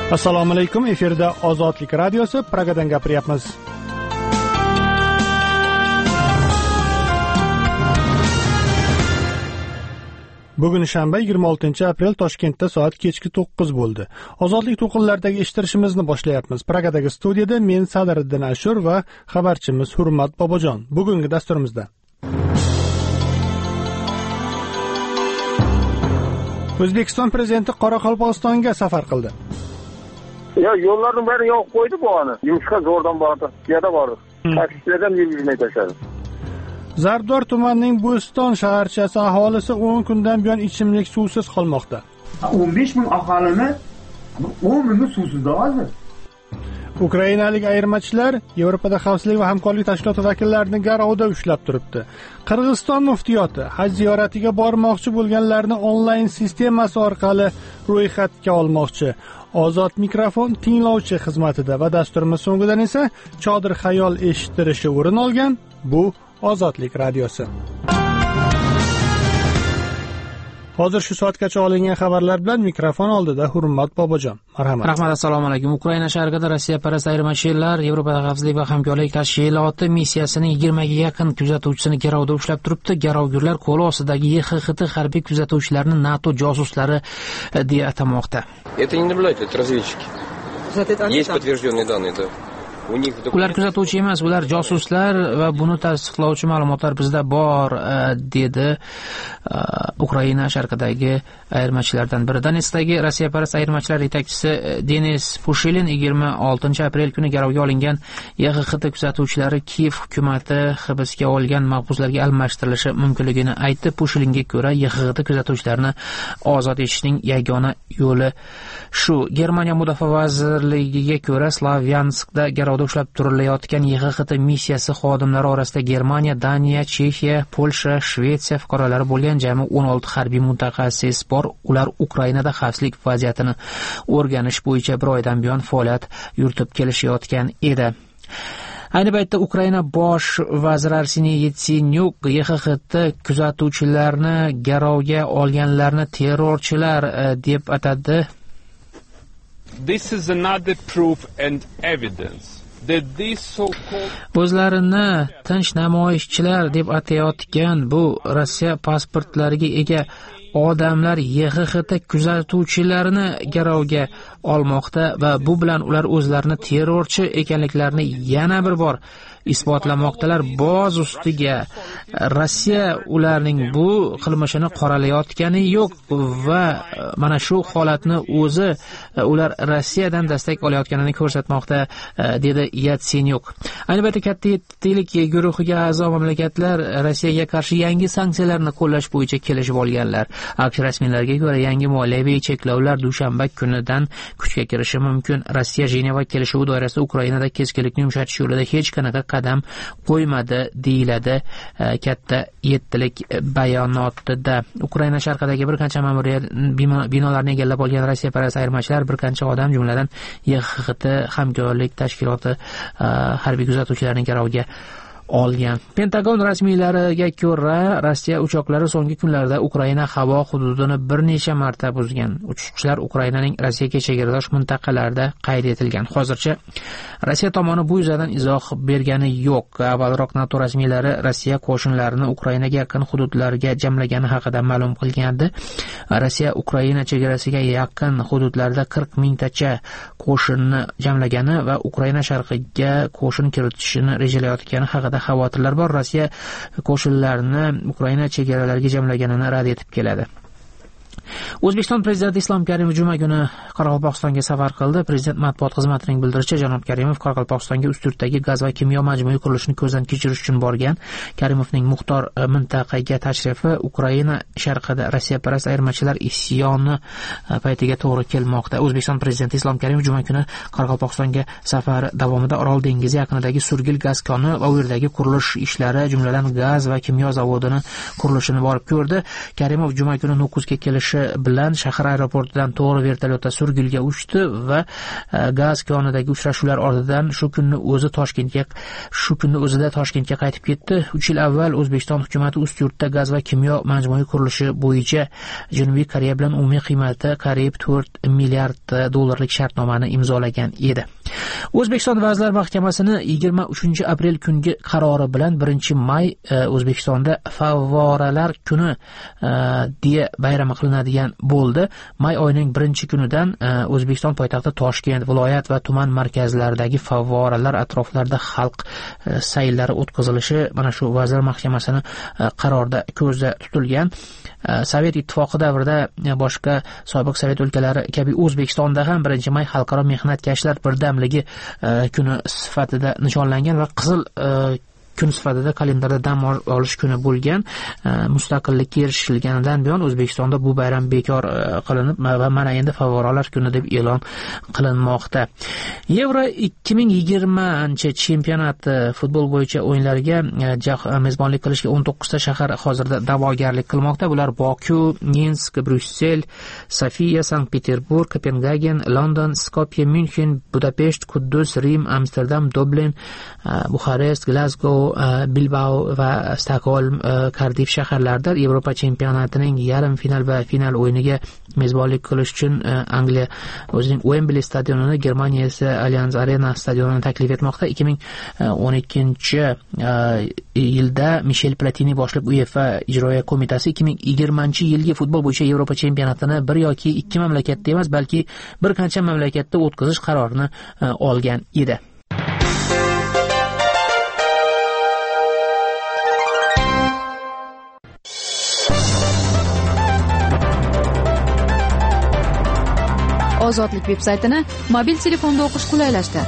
Assalomu alaykum, efirda Ozodlik radiosi, Pragadan gapiryapmiz. Bugun shanba 26 aprel, Toshkentda soat kechki 9 bo'ldi. Ozodlik to'qinlaridagi eshittirishimizni boshlayapmiz. Pragadagi studiyada men Sadiriddin Ashur va xabarchimiz Hurmat Bobojon. Bugungi dasturimizda O'zbekiston prezidenti Qoraqalpog'istonga safar qildi. Yo'llarning bari yo'q qo'ydi bu ani. Yumshqa zo'rdan bordi. Piyoda bordi. Taksilardan yurmay tashladi. Zarbdor tumanining Bo'ston shaharchasi aholisi 10 kundan buyon ichimlik suvsiz qolmoqda. 15 ming aholini 10 ming suvsizda hozir. Ukrainalik ayirmachilar Yevropada xavfsizlik va hamkorlik tashkiloti vakillarini garovda ushlab turibdi. Qirg'iziston muftiyoti haj ziyoratiga bormoqchi bo'lganlarni onlayn sistemasi orqali ro'yxatga olmoqchi. Ozod mikrofon tinglovchi xizmatida va dasturimiz so'ngidan esa Chodir xayol eshittirishi o'rin olgan. Bu Ozodlik radiosi. Hozir shu soatgacha olingan xabarlar bilan mikrofon oldida Hurmat Bobojon. Marhamat. Rahmat, assalomu alaykum. Ukraina sharqida Rossiya parast ayirmachilar Yevropa xavfsizlik va hamkorlik tashkiloti missiyasining 20 ga yaqin kuzatuvchisini garovda ushlab turibdi. Garovgirlar qo'l ostidagi YXHT harbiy kuzatuvchilarini NATO josuslari deya atamoqda. Это не наблюдатели, это разведчики. Есть подтвержденные данные, да. Ular kuzatuvchi emas, ular josuslar va buni tasdiqlovchi ma'lumotlar bizda bor, dedi Ukraina sharqidagi ayirmachilardan biri. Donetskdagi Rossiyaparast ayirmachilar yetakchisi Denis Pushilin 26 aprel kuni garovga olingan YXHT kuzatuvchilari Kiyev hukumati hibsga olgan mahbuslarga almashtirilishi mumkinligini aytdi. Pushilinga ko'ra, YXHT kuzatuvchilarini ozod etishning yagona yo'li shu. Germaniya mudofaa vazirligiga ko'ra, Slavyanskda garovda ushlab turilayotgan YXHT missiyasi xodimlari orasida Germaniya, Daniya, Chexiya, Polsha, Shvetsiya fuqarolari bo'lgan jami 16 harbiy mutaxassis bor. Ular Ukrainada xavfsizlik vaziyatini o'rganish bo'yicha bir oydan buyon faoliyat yuritib kelishayotgan edi. Ayni paytda Ukraina bosh vaziri Arseniy Yatsenyuk YXHT kuzatuvchilarini garovga olganlarni terrorchilar deb atadi. This is another proof and evidence. O'zlarini tinch namoyishchilar deb atayotgan bu Rossiya pasportlariga ega odamlar YXHT kuzatuvchilarini garovga olmoqda va bu bilan ular o'zlarini terrorchi ekanliklarini yana bir bor isbotlamoqdalar. Boz ustiga Rossiya ularning bu qilmishini qoralayotgani yo'q va mana shu holatni o'zi ular Rossiyadan destek olayotganini ko'rsatmoqda, dedi Yatsenyuk. Ayni paytda katta yettilik guruhiga a'zo mamlakatlar Rossiyaga qarshi yangi sanksiyalarni qo'llash bo'yicha kelishib olganlar. AQSh rasmiylariga ko'ra, yangi moliyaviy cheklovlar dushanba kunidan kuchga kirishi mumkin. Rossiya Jeneva kelishuvi doirasida Ukrainada keskinlikni yumshatish yo'lida hech qanaqa qadam qo'ymadi, deyiladi katta yettilik bayonotida. Ukraina sharqidagi bir qancha ma'muriyat binolarni egallab olgan Rossiya parast ayirmachilar bir qancha odam, jumladan YXHT hamkorlik tashkiloti harbiy kuzatuvchilarini garovga olgan. Pentagon rasmiylariga ko'ra, Rossiya uchoqlari so'nggi kunlarda Ukraina havo hududini bir necha marta buzgan. Uchuvchilar Ukrainaning Rossiyaga chegaradosh mintaqalarida qayd etilgan. Hozircha Rossiya tomoni bu yuzasidan izoh bergani yo'q. Avvalroq NATO rasmiylari Rossiya qo'shinlarini Ukrainaga yaqin hududlarga jamlagani haqida ma'lum qilgandi. Rossiya Ukraina chegarasiga yaqin hududlarda 40 mingtacha qo'shinni jamlagani va Ukraina sharqiga qo'shin kiritishini rejalayotgani haqida xavotirlar bor. Rossiya qo'shinlarini Ukraina chegaralariga jamlaganini rad etib keladi. O'zbekiston prezidenti Islom Karimov juma kuni Qoraqalpog'istonga safar qildi. Prezident matbuot xizmatining bildirishicha, janob Karimov Qoraqalpog'istonga Ustyurtdagi gaz va kimyo majmui qurilishini ko'zdan kechirish uchun borgan. Karimovning muxtor mintaqaga tashrifi Ukraina sharqida Rossiyaparast ayirmachilar isyoni paytiga to'g'ri kelmoqda. O'zbekiston prezidenti Islom Karimov juma kuni Qoraqalpog'istonga safari davomida Orol dengizi yaqinidagi Surgil gaz koni va u yerdagi qurilish ishlari, jumladan gaz va kimyo zavodini qurilishini borib ko'rdi. Karimov juma kuni Nukusga kelishi qurilishi bilan shahar aeroportidan to'g'ri vertolyotda Surgulga uchdi va gaz konidagi uchrashuvlar ortidan shu kunni o'zida Toshkentga qaytib ketdi. 3 yil avval O'zbekiston hukumati Ustyurtda gaz va kimyo majmui qurilishi bo'yicha Janubiy Koreya bilan umumiy qiymati qariyb 4 milliard dollarlik shartnomani imzolagan edi. O'zbekiston Vazirlar Mahkamasining 23 aprel kungi qarori bilan 1-may O'zbekistonda favvoralar kuni deya bayram qilinadigan bo'ldi. May oyining 1-kunidan O'zbekiston poytaxti Toshkent, viloyat va tuman markazlaridagi favvoralar atroflarida xalq sayllari o'tkazilishi mana shu Vazirlar Mahkamasining qarorida ko'zda tutilgan. Sovet ittifoqi davrida boshqa sobiq sovet o'lkalari kabi O'zbekistonda ham 1-may xalqaro mehnatkashlar birdamligi kuni sifatida nishonlangan va qizil kun sifatida kalendarda dam olish kuni bo'lgan. Mustaqillikka erishilganidan buyon O'zbekistonda bu bayram bekor qilinib va mana endi favvoralar kuni deb e'lon qilinmoqda. Yevro 2020 chempionati futbol bo'yicha o'yinlariga mezbonlik qilishga 19 ta shahar hozirda da'vogarlik qilmoqda. Bular Boku, Minsk, Bryussel, Sofiya, Sankt-Peterburg, Kopengagen, London, Skopje, München, Budapesht, Quddus, Rim, Amsterdam, Dublin, Buxarest, Glasgow, Bilbao va Stokgolm, Kardif shaharlarida Yevropa chempionatining yarim final va final o'yiniga mezbonlik qilish uchun Angliya o'zining Wembley stadionini, Germaniya esa Allianz Arena stadionini taklif etmoqda. 2012-yilda Michel Platini boshliq UEFA ijroiya qo'mitasi 2020-yilgi futbol bo'yicha Yevropa chempionatini bir yoki ikki mamlakatda emas, balki bir qancha mamlakatda o'tkazish qarorini olgan edi. Ozodlik veb-saytini mobil telefonda o'qish qulaylashdi.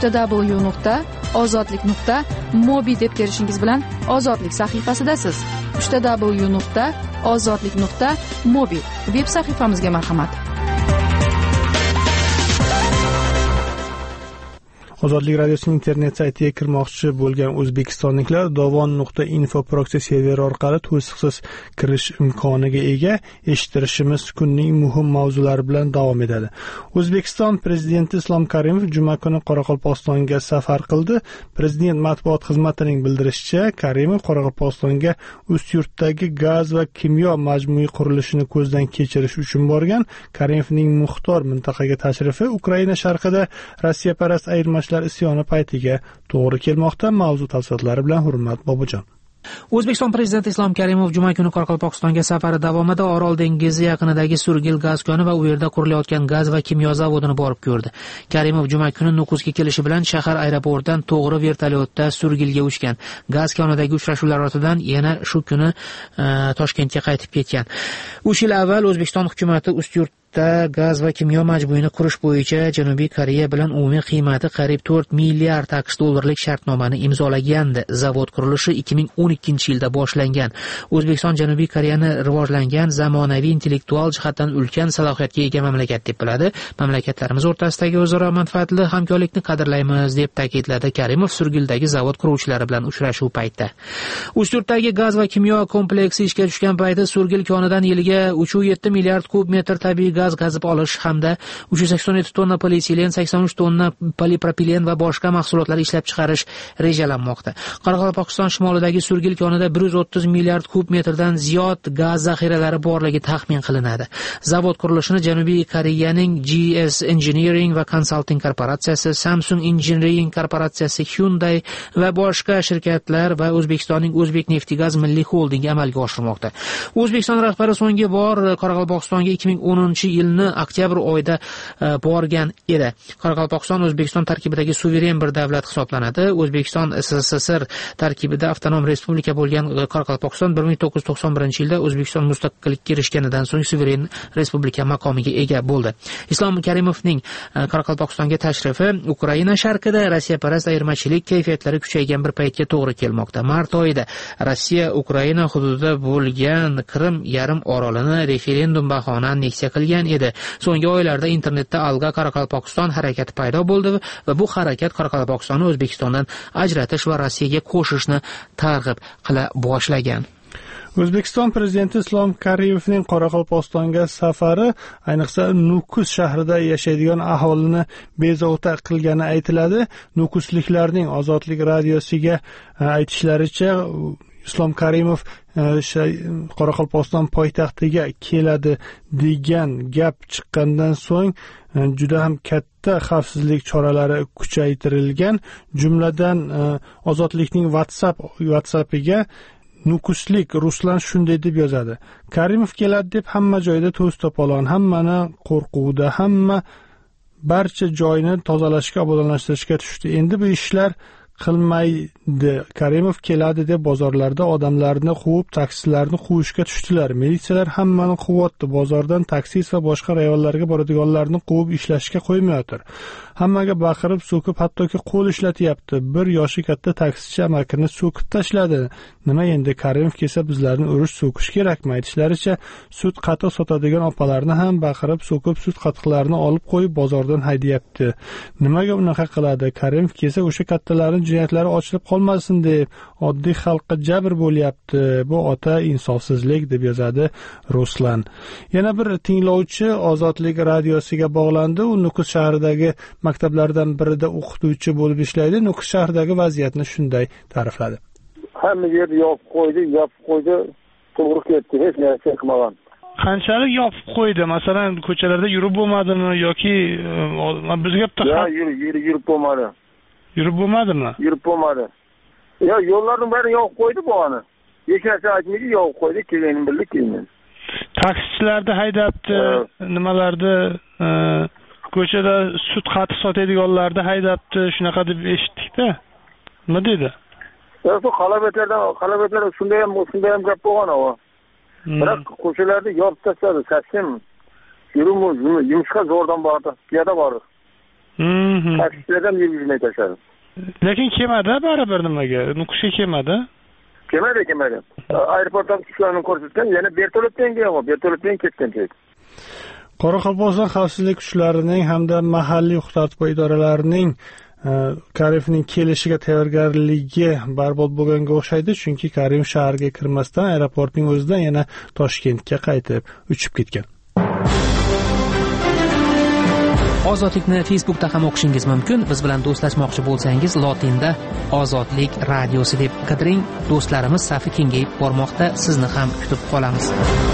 www.ozodlik.mobi deb terishingiz bilan Ozodlik sahifasidasiz. www.ozodlik.mobi veb sahifamizga marhamat. Ozodlik radiosining internet saytiga kirmoqchi bo'lgan o'zbekistonliklar dovon.info proxy server orqali to'siqsiz kirish imkoniga ega. Eshittirishimiz kunning muhim mavzulari bilan davom etadi. O'zbekiston prezidenti Islom Karimov juma kuni Qoraqalpog'istonga safar qildi. Prezident matbuot xizmatining bildirishicha, Karimov Qoraqalpog'istonga Ustyurtdagi gaz va kimyo majmui qurilishini ko'zdan kechirish uchun borgan. Karimovning muxtor mintaqaga tashrifi Ukraina sharqida Rossiyaparast ayirmachilar isyoni paytiga to'g'ri kelmoqda. Mavzu tafsilotlari bilan Hurmat Bobojon. O'zbekiston prezidenti Islom Karimov juma kuni Qoraqalpog'istonga safari davomida Orol dengizi yaqinidagi Surgil gaz koni va u yerda qurilayotgan gaz va kimyo zavodini borib ko'rdi. Karimov juma kuni Nukusga kelishi bilan shahar aeroportidan to'g'ri vertolyotda Surgilga uchgan. Gaz konidagi uchrashuvlar ortidan yana shu kuni Toshkentga qaytib ketgan. 3 yil avval O'zbekiston hukumati Ustyurt gaz va kimyo majmuini qurish bo'yicha Janubiy Koreya bilan umumiy qiymati qariyb 4 milliard AQSh dollarlik shartnomani imzolagandi. Zavod qurilishi 2012-yilda boshlangan. O'zbekiston Janubiy Koreyani rivojlangan, zamonaviy, intellektual jihatdan ulkan salohiyatga ega mamlakat deb biladi. Mamlakatlarimiz o'rtasidagi o'zaro manfaatli hamkorlikni qadrlaymiz deb ta'kidladi Karimov Surgildagi zavod quruvchilari bilan uchrashuv paytida. Ustyurtdagi gaz va kimyo kompleksi ishga tushgan payti Surgil konidan yiliga 3,7 milliard kub metr tabiiy gaz gazib olish hamda 387 tonna polietilen, 83 tonna polipropilen va boshqa mahsulotlar ishlab chiqarish rejalanmoqda. Qoraqalpog'iston shimolidagi Surgil konida 130 milliard kub metrdan ziyod gaz zaxiralari borligi taxmin qilinadi. Zavod qurilishini Janubiy Koreyaning GS Engineering va Consulting korporatsiyasi, Samsung Engineering korporatsiyasi, Hyundai va boshqa shirkatlar va O'zbekistonning O'zbekneftgaz milliy xoldingi amalga oshirmoqda. O'zbekiston rahbari so'nggi bor Qoraqalpog'istonga 2010-yilni oktyabr oyida borgan edi. Qoraqalpog'iston O'zbekiston tarkibidagi suveren bir davlat hisoblanadi. O'zbekiston SSSR tarkibida avtonom respublika bo'lgan Qoraqalpog'iston 1991-yilda O'zbekiston mustaqillikka erishganidan so'ng suveren respublika maqomiga ega bo'ldi. Islom Karimovning Qoraqalpog'istonga tashrifi Ukraina sharqida Rossiyaparast ayirmachilik kayfiyatlari kuchaygan bir paytga to'g'ri kelmoqda. Mart oyida Rossiya Ukraina hududida bo'lgan Krim yarim orolini referendum bahona aneksiya qilgan edi. So'nggi oylarda internetda Alga Qoraqalpog'iston harakati paydo bo'ldi va bu harakat Qoraqalpog'istonni O'zbekistondan ajratish va Rossiyaga qo'shishni targ'ib qila boshlagan. O'zbekiston prezidenti Islom Karimovning Qoraqalpog'istonga safari ayniqsa Nukus shahrida yashaydigan aholini bezovta qilgani aytiladi. Nukusliklarning Ozodlik radiosiga aytishlaricha, Islom Karimov Qoraqalpog'iston poytaxtiga keladi degan gap chiqqandan so'ng juda ham katta xavfsizlik choralari kuchaytirilgan. Jumladan Ozodlikning WhatsAppiga Nukuslik Ruslan shunday deb yozadi: Karimov keladi deb hamma joyda to'z to'polon, hammani qo'rquvda, hamma barcha joyni tozalashga, obodonlashtirishga tushdi. Endi bu ishlar qilmaydi. Karimov keladi deb bozorlarda odamlarni quvib, taksilarni quvishga tushdilar. Militsiyalar hammani quvyapti. Bozordan taksi va boshqa rayonlarga boradiganlarni quvib ishlashga qo'ymayapti. Hammaga baqirib, so'kib, hattoki qo'l ishlatyapti. Bir yoshi katta taksichi amakini so'kib tashladi. Nima endi Karimov kelsa bizlarni urish, so'kish kerakmi? Aytishlaricha, sut qatiq sotadigan opalarni ham baqirib, so'kib, sut qatiqlarini olib qo'yib bozordan haydayapti. Nimaga unaqa qiladi? Karimov kelsa o'sha kattalarning jinoyatlari ochilib qolmasin deb oddiy xalqqa jabr bo'lyapti. Bu ota insofsizlik deb yozadi Ruslan. Yana bir tinglovchi Ozodlik radiosiga bog'landi. U Nukus shahridagi maktablardan birida o'qituvchi bo'lib ishlaydi. Nukus shahridagi vaziyatni shunday ta'rifladi: Hamma yerni yopib qo'ydi, to'g'ri ketdi, hech narsa qilmagan. Qanchalik yopib qo'ydi? Masalan, ko'chalarda yurib bo'lmadimi yoki bizga yurib bo'lmadi. Yurib bo'lmadimi? Yurib bo'lmadi. Yo'llarning barini yopib qo'ydi bo'g'ani. Hech narsa aytmaydi, yopib qo'ydi, kelganini bildik keyin. Taksichilarni haydabdi, nimalarni ko'chada sut qatiq sotadiganlarni haydabdi, shunaqa deb eshitdik-da. Nima dedi? Qalabetlar shunday ham gap bo'lgan o. Biroq ko'chalarni yopib tashladi, saskim. Yumushga zo'rdan bordi, piyoda bordi. Taksichilardan yurmay tashladi. Lekin kelmadi baribir nimaga? Nukusga kelmadi. Kelmadi. Aeroportdan tushganini ko'rsatgan, yana Berto'levdan ketgan. Qoraqalpog'iston xavfsizlik kuchlarining hamda mahalliy huquq-tartibot idoralarining Karimovning kelishiga tayyorgarligi barbod bo'lganga o'xshaydi, chunki Karimov shaharga kirmasdan aeroportning o'zidan yana Toshkentga qaytib uchib ketgan. Ozodlikni Facebookda ham o'qishingiz mumkin. Biz bilan do'stlashmoqchi bo'lsangiz, lotinda Ozodlik radiosi deb qidiring. Do'stlarimiz safi kengayib bormoqda. Sizni ham kutib qolamiz.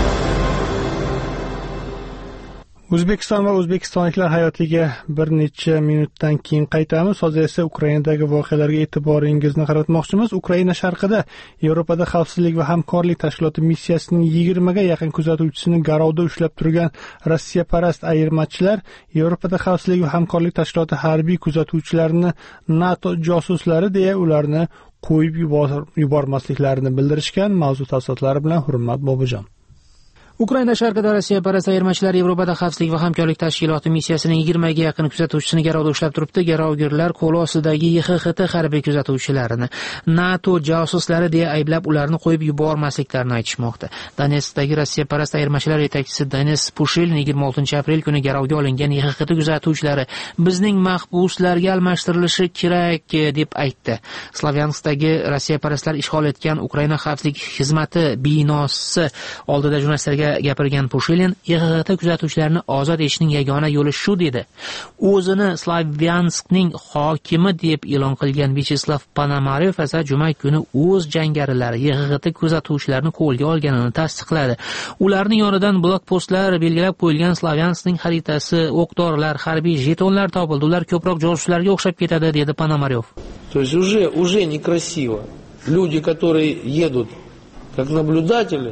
O'zbekiston va o'zbekistonliklar hayotiga bir necha minutdan keyin qaytamiz. Hozir esa Ukrainadagi voqealarga e'tiboringizni qaratmoqchimiz. Ukraina sharqida Yevropada xavfsizlik va hamkorlik tashkiloti missiyasining 20 ga yaqin kuzatuvchisini garovda ushlab turgan Rossiyaparast ayirmachilar Yevropada xavfsizlik va hamkorlik tashkiloti harbiy kuzatuvchilarini NATO josuslari deya ularni qo'yib yubormasliklarini bildirishgan. Mavzu tafsilotlari bilan Hurmat Bobojon. Ukraina sharqida Rossiyaparast ayirmachilar Yevropada xavfsizlik va hamkorlik tashkiloti missiyasining 20 ga yaqin kuzatuvchisini garovda ushlab turibdi. Garovgirlar qo'l ostidagi YXHT harbiy kuzatuvchilarini NATO josuslari deya ayblab, ularni qo'yib yubormasliklarini aytishmoqda. Donetskdagi Rossiyaparast ayirmachilar yetakchisi Denis Pushilin 26-aprel kuni garovga olingan YXHT kuzatuvchilari bizning mahbuslarga almashtirilishi kerak deb aytdi. Slavyanskdagi Rossiyaparastlar ishg'ol etgan Ukraina xavfsizlik xizmati binosi oldida jurnalistlarga gapirgan Pushilin, YXHT kuzatuvchilarini ozod etishning yagona yo'li shu dedi. O'zini Slavyanskning hokimi deb e'lon qilgan Vyacheslav Ponomarev esa juma kuni o'z jangarilari YXHT kuzatuvchilarini qo'lga olganini tasdiqladi. Ularning yonidan blokpostlar belgilab qo'yilgan Slavyanskning xaritasi, o'q-dorilar, harbiy jetonlar topildi. Ular ko'proq josuslarga o'xshab ketadi, dedi Ponomarev. То есть уже некрасиво. Люди, которые едут как наблюдатели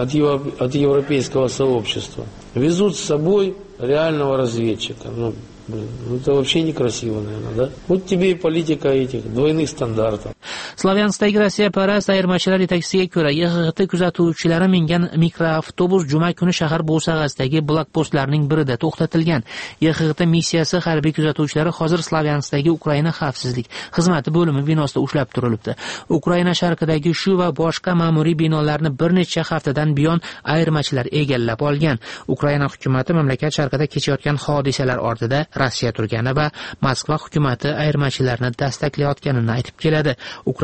от европейского сообщества, везут с собой реального разведчика. Это вообще некрасиво, наверное, да? Вот тебе и политика этих двойных стандартов. Slavyanskdagi Rossiyaparast ayirmachilar yetakchisiga ko'ra, YXHT kuzatuvchilari mingan mikroavtobus juma kuni shahar bo'sag'asidagi blokpostlarning birida to'xtatilgan. YXHT missiyasi harbiy kuzatuvchilari hozir Slavyanskdagi Ukraina xavfsizlik xizmati bo'limi binosida ushlab turilibdi. Ukraina sharqidagi shu va boshqa ma'muriy binolarni bir necha haftadan buyon ayirmachilar egallab olgan. Ukraina hukumatı mamlakat sharqida kechayotgan hodisalar ortida Rossiya turgani va Moskva hukumatı ayirmachilarni dastaklayotganini aytib keladi. Ukraina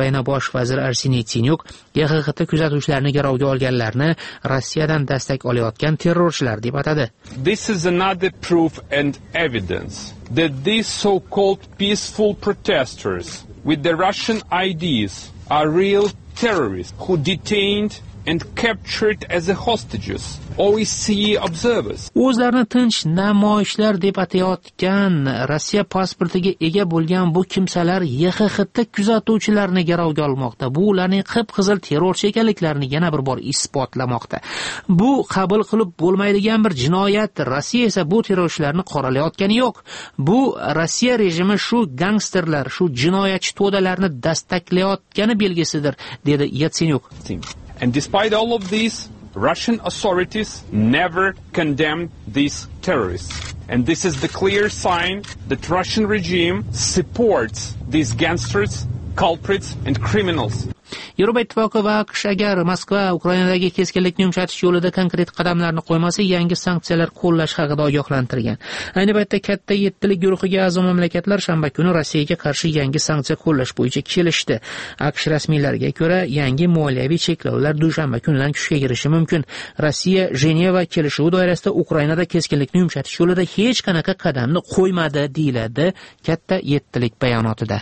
Ukraina bosh vaziri Arseniy Yatsenyuk YXHT kuzatuvchilarini garovga olganlarni Rossiyadan destek olayotgan terrorchilar deb atadi. This is another proof and evidence that these so-called peaceful protesters with the Russian IDs are real terrorists who detained and captured as a hostages OSCE observers. O'zlarini tinch namoyishlar deb atayotgan Rossiya pasportiga ega bo'lgan bu kimsalar YXHT kuzatuvchilarini garovga olmoqda. Bu ularning qip-qizil terrorchi ekanliklarini yana bir bor isbotlamoqda. Bu qabul qilib bo'lmaydigan bir jinoyat. Rossiya esa bu terrorchilarni qoralayotgani yo'q. Bu Rossiya rejimi shu gangsterlar, shu jinoyatchi to'dalarni dastaklayotgani belgisidir, dedi Yatsenyuk. And despite all of this, Russian authorities never condemned these terrorists. And this is the clear sign that Russian regime supports these gangsters, culprits and criminals. Yevropa Ittifoqi va AQSh agar Moskva Ukrainadagi keskinlikni yumshatish yo'lida konkret qadamlarni qo'ymasa, yangi sanksiyalar qo'llash haqida ogohlantirgan. Ayni paytda katta 7 guruhiga a'zo mamlakatlar shanba kuni Rossiyaga qarshi yangi sanksiya qo'llash bo'yicha kelishdi. AQSh rasmiylariga ko'ra, yangi moliyaviy cheklovlar dushanba kunidan kuchga kirishi mumkin. Rossiya Jeneva kelishuvi doirasida Ukrainada keskinlikni yumshatish yo'lida hech qanaqa qadamni qo'ymadi, deyiladi katta 7 bayonotida.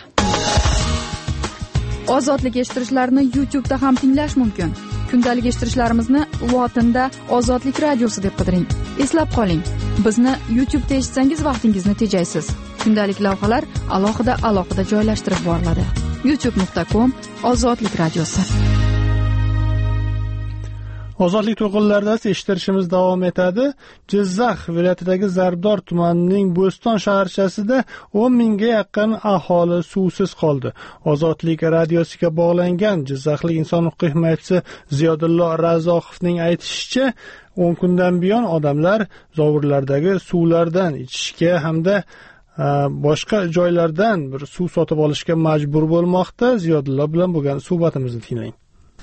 Ozodlik eshittirishlarni YouTube'da ham tinglash mumkin. Kundalik eshittirishlarimizni lotinda Ozodlik radiosi deb qidiring. Eslab qoling, bizni YouTube'da eshitsangiz vaqtingizni tejaysiz. Kundalik lavhalar alohida joylashtirib boriladi. youtube.com/Ozodlik radiosi. Ozodlik to'lqinlarida eshittirishimiz davom etadi. Jizzax viloyatidagi Zarbdor tumanining Bo'ston shaharchasida 10 mingga yaqin aholi suvsiz qoldi. Ozodlik radiosiga bog'langan Jizzaxlik inson huquqiy himoyachisi Ziyodullo Razoqovning aytishicha, 10 kundan buyon odamlar zovurlardagi suvlardan ichishga hamda boshqa joylardan bir suv sotib olishga majbur bo'lmoqda. Ziyodullo bilan bo'lgan suhbatimizni tinglang.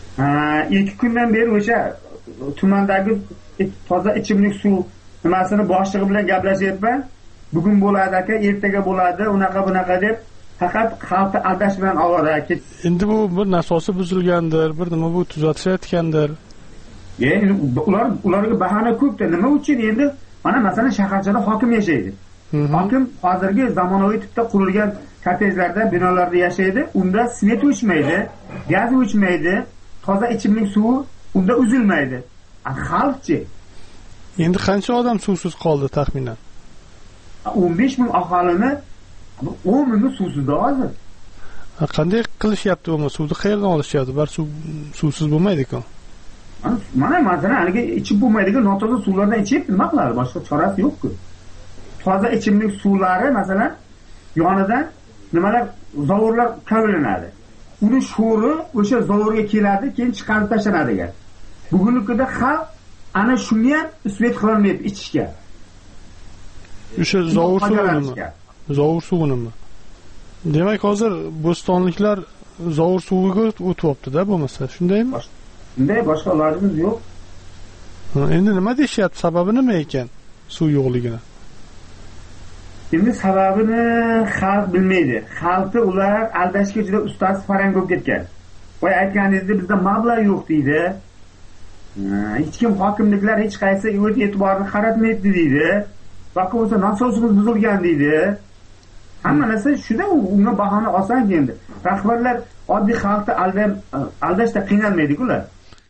2 kundan beri o'sha tumandagi toza ichimlik suv nimasini boshlig'i bilan gaplashyapman. Bugun bo'ladi aka, ertaga bo'ladi, unaqa bunaqa deb faqat xalqni aldash bilan ovora. Endi bu bir nasosi buzilgandir, bir nima bu tuzatishayotgandir. Endi ularga bahona ko'pda. Nima uchun endi mana masalan shaharchada hokim yashaydi. Hokim hozirgi zamonaviy tipda qurilgan kottejlarda, binolarda yashaydi. Unda svet o'chmaydi, gaz o'chmaydi, toza ichimlik suvi unda uzilmaydi. Xalqchi. Endi qancha odam suvsiz qoldi taxminan? 15 ming aholini 10 mingi suvsizda hozir. Qanday qilishyapti uni? Suvni qayerdan olishyapti? Bar suvsiz bo'lmaydi-ku. Mana masalan, haliga ichib bo'lmaydigan notoza suvlardan ichib nima qiladi? Boshqa chorasi yo'q-ku. Toza ichimlik suvlari masalan yonidan nimalar zovurlar kavilanadi. Uni sho'ri o'sha zovurga keladi, keyin chiqarib tashlanadi ekan. Bugungi kunda xalq ana shuni ham isbot qilolmaydi ichishga. O'sha zovur suvimi? Zovur suvimi? Demak, hozir bo'stonliklar zovur suviga o'tyapti-da, bo'lmasa, shundaymi? Bunday boshqa ilojimiz yo'q. Endi nima deyishyapti? Sababi nima ekan suv yo'qligini? Endi sababini xalq bilmaydi. Xalqni ular aldashga juda ustasi farang bo'lib ketgan. Voy aytganingizdek bizda mablag' yo'q deydi. Hech kim hokimliklar hech qaysi o'z e'tiborini qaratmaydi deydi. Yoki bo'lsa nasosimiz buzilgan deydi. Hamma narsa shunda unga bahona oson endi. Rahbarlar oddiy xalqni aldashda qiynalmaydi-ku ular.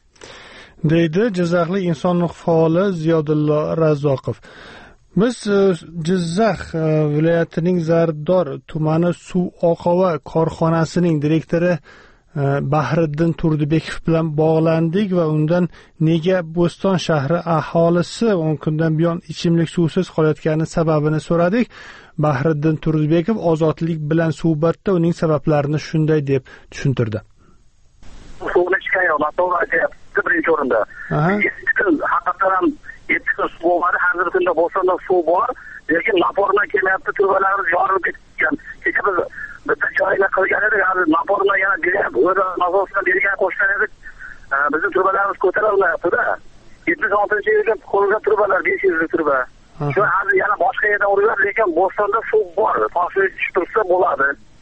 deydi Jizzaxlik inson huquq faoli Ziyodullo Razoqov. Biz Jizzax viloyatining Zarbdor tumani suv oqova korxonasining direktori Bahriddin Turdibekov bilan bog'landik va undan nega Bo'ston shahri aholisi 10 kundan buyon ichimlik suvsiz qolayotgani sababini so'radik. Bahriddin Turdibekov Ozodlik bilan suhbatda uning sabablarini shunday deb tushuntirdi. Suvni ichgan yo'q, to'g'ri birinchi o'rinda. Haqiqatan yetkazib suv bor, hozir kunda Bo'stonda suv bor, lekin napordan kelyapti, turbalarimiz yorilib ketgan. Kecha biz bitta joyni qilgan edik, hozir napordan yana berib, o'zi nasosdan bergan qo'shgan edik. Bizning turbalarimiz ko'tarilmayapti-da. 76-yilga qo'yilgan turbalar 500 turba. Shu hozir yana boshqa yerdan urgan, lekin Bo'stonda suv bor. Toshib ichib tursa bo'ladi.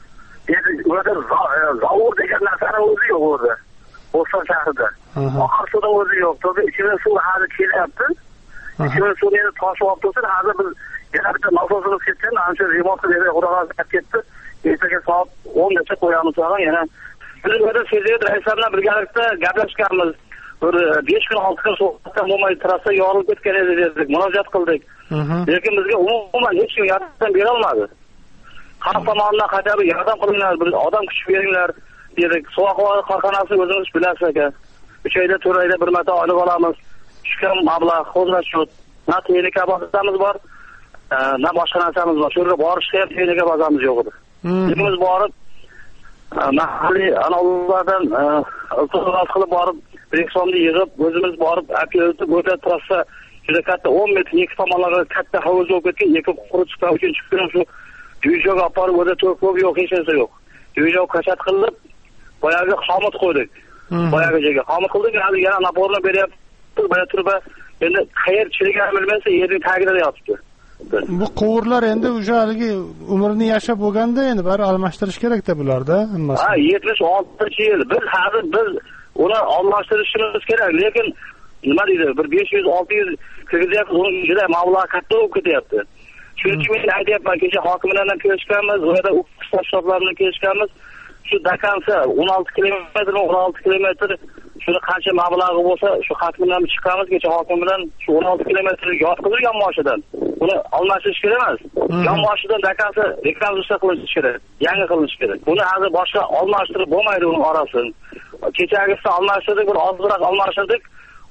zavur degan narsani o'zi yo'q o'zi. Bo'ston shahrida. Oqar suvning o'zi yo'q. To'g'ri, ichimlik suv hozir kelyapti. Ichimlik suv endi toshib olib tursin, hozir biz yana bitta nasosimiz ketgan, ancha remont qilib xudoga ketdi. Ertaga soat 10gacha qo'yamiz tag'in yana. Biz o'zi Sezet raislar bilan birgalikda gaplashganmiz. Bir 5 kun 6 kun suhbatdan bo'lmay trassa yorilib ketgan edi dedik, murojaat qildik. Lekin bizga umuman hech kim yordam bera olmadi. Xalq tomonidan qachon yordam qilinglar, bir odam kuch beringlar dedik. Suvoqova korxonasi o'zingiz bilasiz aka. 3 oyda 4 oyda bir marta oylik olamiz. Tushgan mablag' xo'jlashib, na texnika bazamiz bor, na boshqa narsamiz bor. Shu yerga borishga ham texnika bazamiz yo'q edi. Biz borib mahalliy analardan iltimos qilib borib, Reksomni yig'ib, o'zimiz borib, akilib, o'ta trassa juda katta 10 metr ikki tomonlarga katta havuz bo'lib ketgan, ikki qurib chiqqan uchun chiqqan shu Duyjoga olib borib, o'zi to'rtko'p yo'q, hech narsa yo'q. Duyjog qashat qilib, boyagi xomut qo'ydik. Boyagi joyga xomut qildik, hali yana naporni beryapti, boya turba endi qayer chiriganini bilmaysa, yerning tagida yotibdi. Bu quvurlar endi o'sha haligi umrini yashab bo'lganda endi bari almashtirish kerak-da bularda hammasi. Ha, 76-yil. Biz uni almashtirishimiz kerak, lekin nima deydi, bir 500-600 kirgizayapmiz, uni juda mablag' katta bo'lib ketyapti. Shuning uchun men aytyapman, kecha hokim bilan kelishganmiz, o'rada iqtisodchilar bilan kelishganmiz. Shu Dakansa 16 kilometrmi, 16 kilometr shuni qancha mablag'i bo'lsa, shu hokim bilan chiqqanmiz, kecha hokim bilan shu 16 kilometr yotqizilgan moshidan. Buni almashtirish kerak emas. Yon moshidan Dakansa rekonstruksiya qilish kerak, yangi qilish kerak. Buni hozir boshqa almashtirib bo'lmaydi uning orasini. Kechagisida almashtirdik, bir ozroq almashtirdik.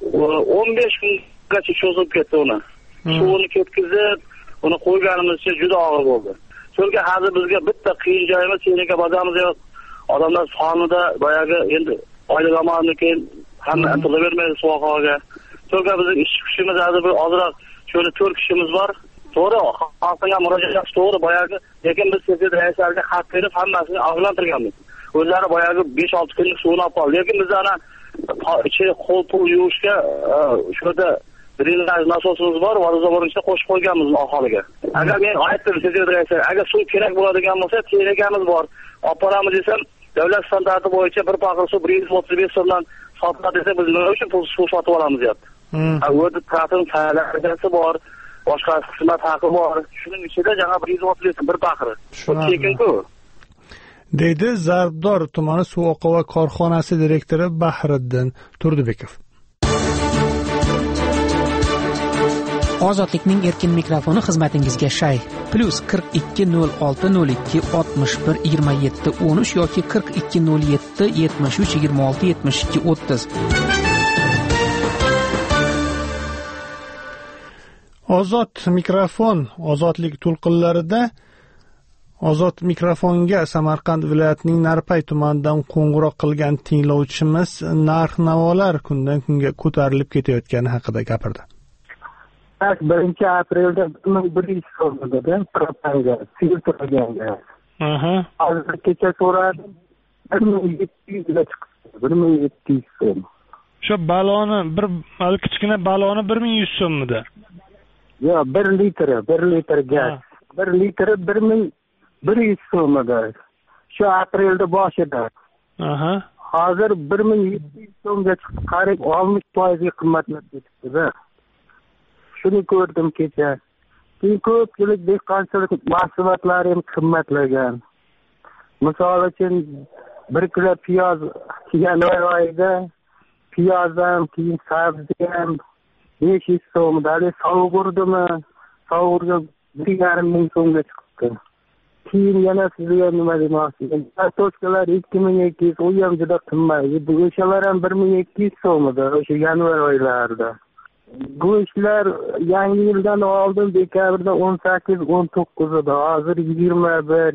15 kungacha cho'zib ketdi uni. Suvni ketkizib, uni qo'yganimizcha juda og'ir bo'ldi. Chunki hozir bizga bitta qiyin joyimiz texnika bazamiz yo'q. Odamlar sonida boyagi endi oylik olgandan keyin hamma intilib bermaydi Suvoqovaga. Chunki bizning ish kuchimiz hozir bir ozroq shöyle 4 kishimiz bor. To'g'ri, xalqqa murojaat qilish to'g'ri boyagi, lekin biz Sezet raislarga xat berib hammasini avlantirganmiz. O'zlari boyagi 5-6 kunlik suvni olib qoldi. Lekin biz ana ichida qo'l pul yuvishga shurada drenaj nasosimiz bor, varozavorishda qo'shib qo'yganmiz aholiga. Agar men aytdim Sezet raislar, agar suv kerak bo'ladigan bo'lsa, texnikamiz bor. Olib boramiz desam, davlat standarti bo'yicha bir paqir suv 135 so'mdan sotiladi desa, biz nima uchun pul suv sotib olamiz deyapti. O'zi ta'til talabasi bor, boshqa xizmat haqi bor. Shuning ichida yana 135 bir paqir. Bu tekin-ku. Deydi Zarbdor tumani Suvoqova korxonasi direktori Bahriddin Turdibekov. Ozodlikning erkin mikrofoni xizmatingizga shay. +420202612713 yoki 420773267230. Ozod mikrofon, ozodlik to'lqinlarida Ozod mikrofonga Samarqand viloyatining Narpay tumanidan qo'ng'iroq qilgan tinglovchimiz narx-navolar kundan kunga ko'tarilib ketayotgani haqida gapirdi. 1 aprelda 1100 so'mda propanga filtrlangan gaz. Hozir kecha so'radim 1700 ga chiqdi. 1700 so'm. Shu baloni bir kichkina baloni 1100 so'mida. Yo, 1 litr gaz. 1 litr 1100 so'mda. Shu aprelda boshida. Hozir 1700 so'mga chiqdi. Qariyb 60% ga qimmatlab ketdi. Shuni ko'rdim kecha. Keyin ko'pchilik dehqonchilik mahsulotlari ham qimmatlagan. Misol uchun 1 kilo piyoz yanvar oyida piyozdan keyin sabzi ham 500 so'm, dali sovurdimi? Sovurga 1,5 ming so'mga chiqdi. Keyin yana sizga nima demoqchiman? Kartoshkalar 2200, u ham juda qimmat. Bu o'shalar ham 1200 so'mda o'sha yanvar oylarida. Go'shtlar yangi yildan oldin dekabrda 18-19 edi. Hozir 21,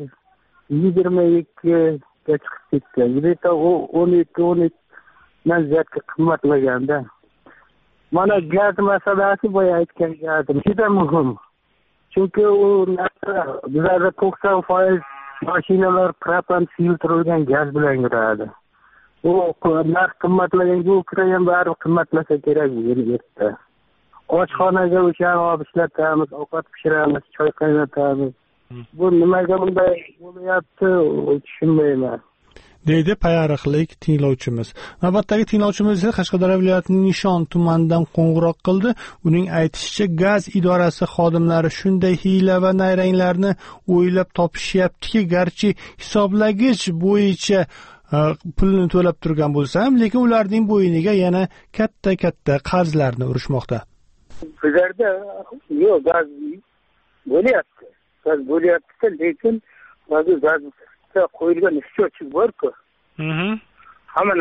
22 ga chiqib ketgan. Yilda 12 dan ziyodga qimmatlaganda. Mana gaz masalasi boya aytgan gadim juda muhim. Chunki u bizlarda 90% mashinalar propan filtrlangan gaz bilan yuradi. U narx qimmatlaganga Ukraina bari qimmatlasa kerak yerda. Oshxonaga o'shani olib ishlatamiz, ovqat pishiramiz, choy qaynatamiz. bu nimaga bunday bo'lyapti tushunmayman, deydi payariqlik tinglovchimiz. Navbatdagi tinglovchimiz esa Qashqadaryo viloyatining Nishon tumanidan qo'ng'iroq qildi. Uning aytishicha, gaz idorasi xodimlari shunday hiyla va nayranglarni o'ylab topishyaptiki, garchi hisoblagich bo'yicha pulni to'lab turgan bo'lsa ham, lekin ularning bo'yniga yana katta qarzlarni urishmoqda. Bizlarda yo'q, gaz bo'lyapti. Gaz bo'lyapti, lekin gazga qo'yilgan счетчик bor-ku. Hamma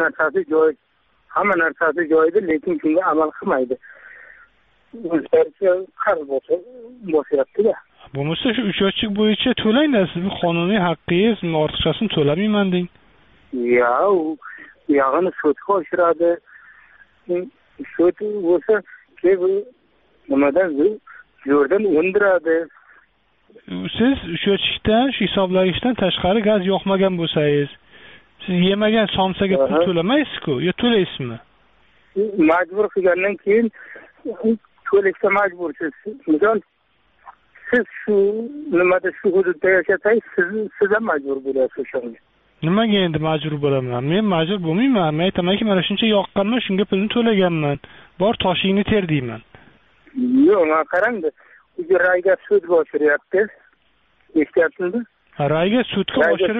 narsasi joyida, lekin shunga amal qilmaydi. O'zlaricha qarz bo'syapti-da. Bo'lmasa shu счетчик bo'yicha to'langlar, siz qonuniy haqqingiz, ortiqchasini to'lamayman deng. Ya, u yog'ini sudga oshiradi. Sud bo'lsa, nimadan zo'rdan o'ndiradi. Siz счетчикdan, shu hisoblagichdan tashqari gaz yoqmagan bo'lsangiz, siz yemagan somsaga pul to'lamaysiz-ku, yo to'laysizmi? Majbur qilgandan keyin to'lashga majbursiz. Misol, siz shu nimada shu hududda yashasangiz, siz ham majbur bo'lasiz shunga. Nimaga endi majbur bo'laman? Men majbur bo'lmayman. Men aytamanki, mana shuncha yoqqanman, shunga pulni to'laganman. Bor toshingni ter deyman. Yo'q, men qarangda, bu rayga sud oshiryapti. Eshityapsizmi? Rayga sudga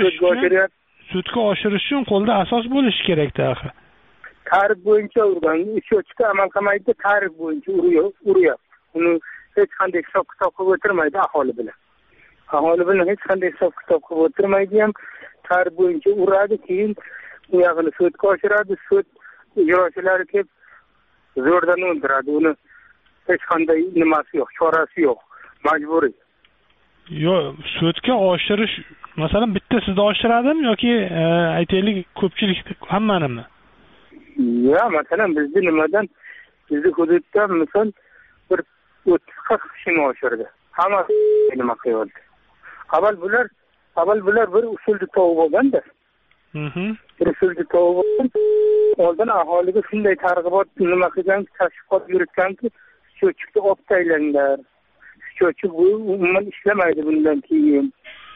oshirish uchun qo'lda asos bo'lishi kerak-da axir. Tarif bo'yicha urgan, счетчикka amal qilmaydi, tarif bo'yicha uryapti. Uni hech qanday hisob-kitob qilib o'tirmaydi aholi bilan. Aholi bilan hech qanday hisob-kitob qilib o'tirmaydi ham. Tarif bo'yicha uradi, keyin u yog'ini sudga oshiradi, sud ijrochilari kelib zo'rdan o'ndiradi. Uni hech qanday nimasi yo'q, chorasi yo'q, majburiy. Yo'q, sudga oshirish, masalan, bitta sizda oshiradimi yoki aytaylik ko'pchilik hammanimi? Ya, masalan, bizni hududda misol bir 30-40 kishini oshirdi. Hamma nima qilyapti. Avval bular bir usulni topib olganda. Bir usulni topib olgan. Oldin aholiga shunday targ'ibot nima qilgan, tashviqot yuritganki, счетчикni olib taylanglar. Счетчик bu umuman ishlamaydi bundan keyin.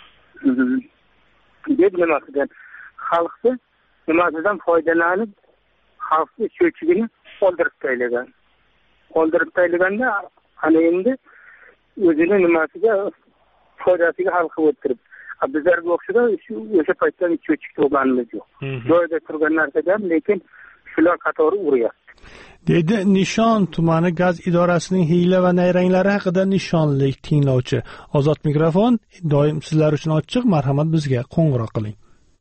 Deb nima qilgan? Xalqni nimasidan foydalanib, xalqni счетчигini qoldirib taylaganda, ana endi o'zini nimasiga foydasiga hal qilib o'tirib. Bizlarga o'xshada o'sha paytdan счетчик to'g'animiz yo'q. Joyida turgan narsadan, lekin shular qatori uryapti. Dedi Nishon tumani gaz idorasining hiyla va nayranglari haqida nishonlik tinglovchi. Ozod mikrofon doim sizlar uchun ochiq. Marhamat, bizga qo'ng'iroq qiling.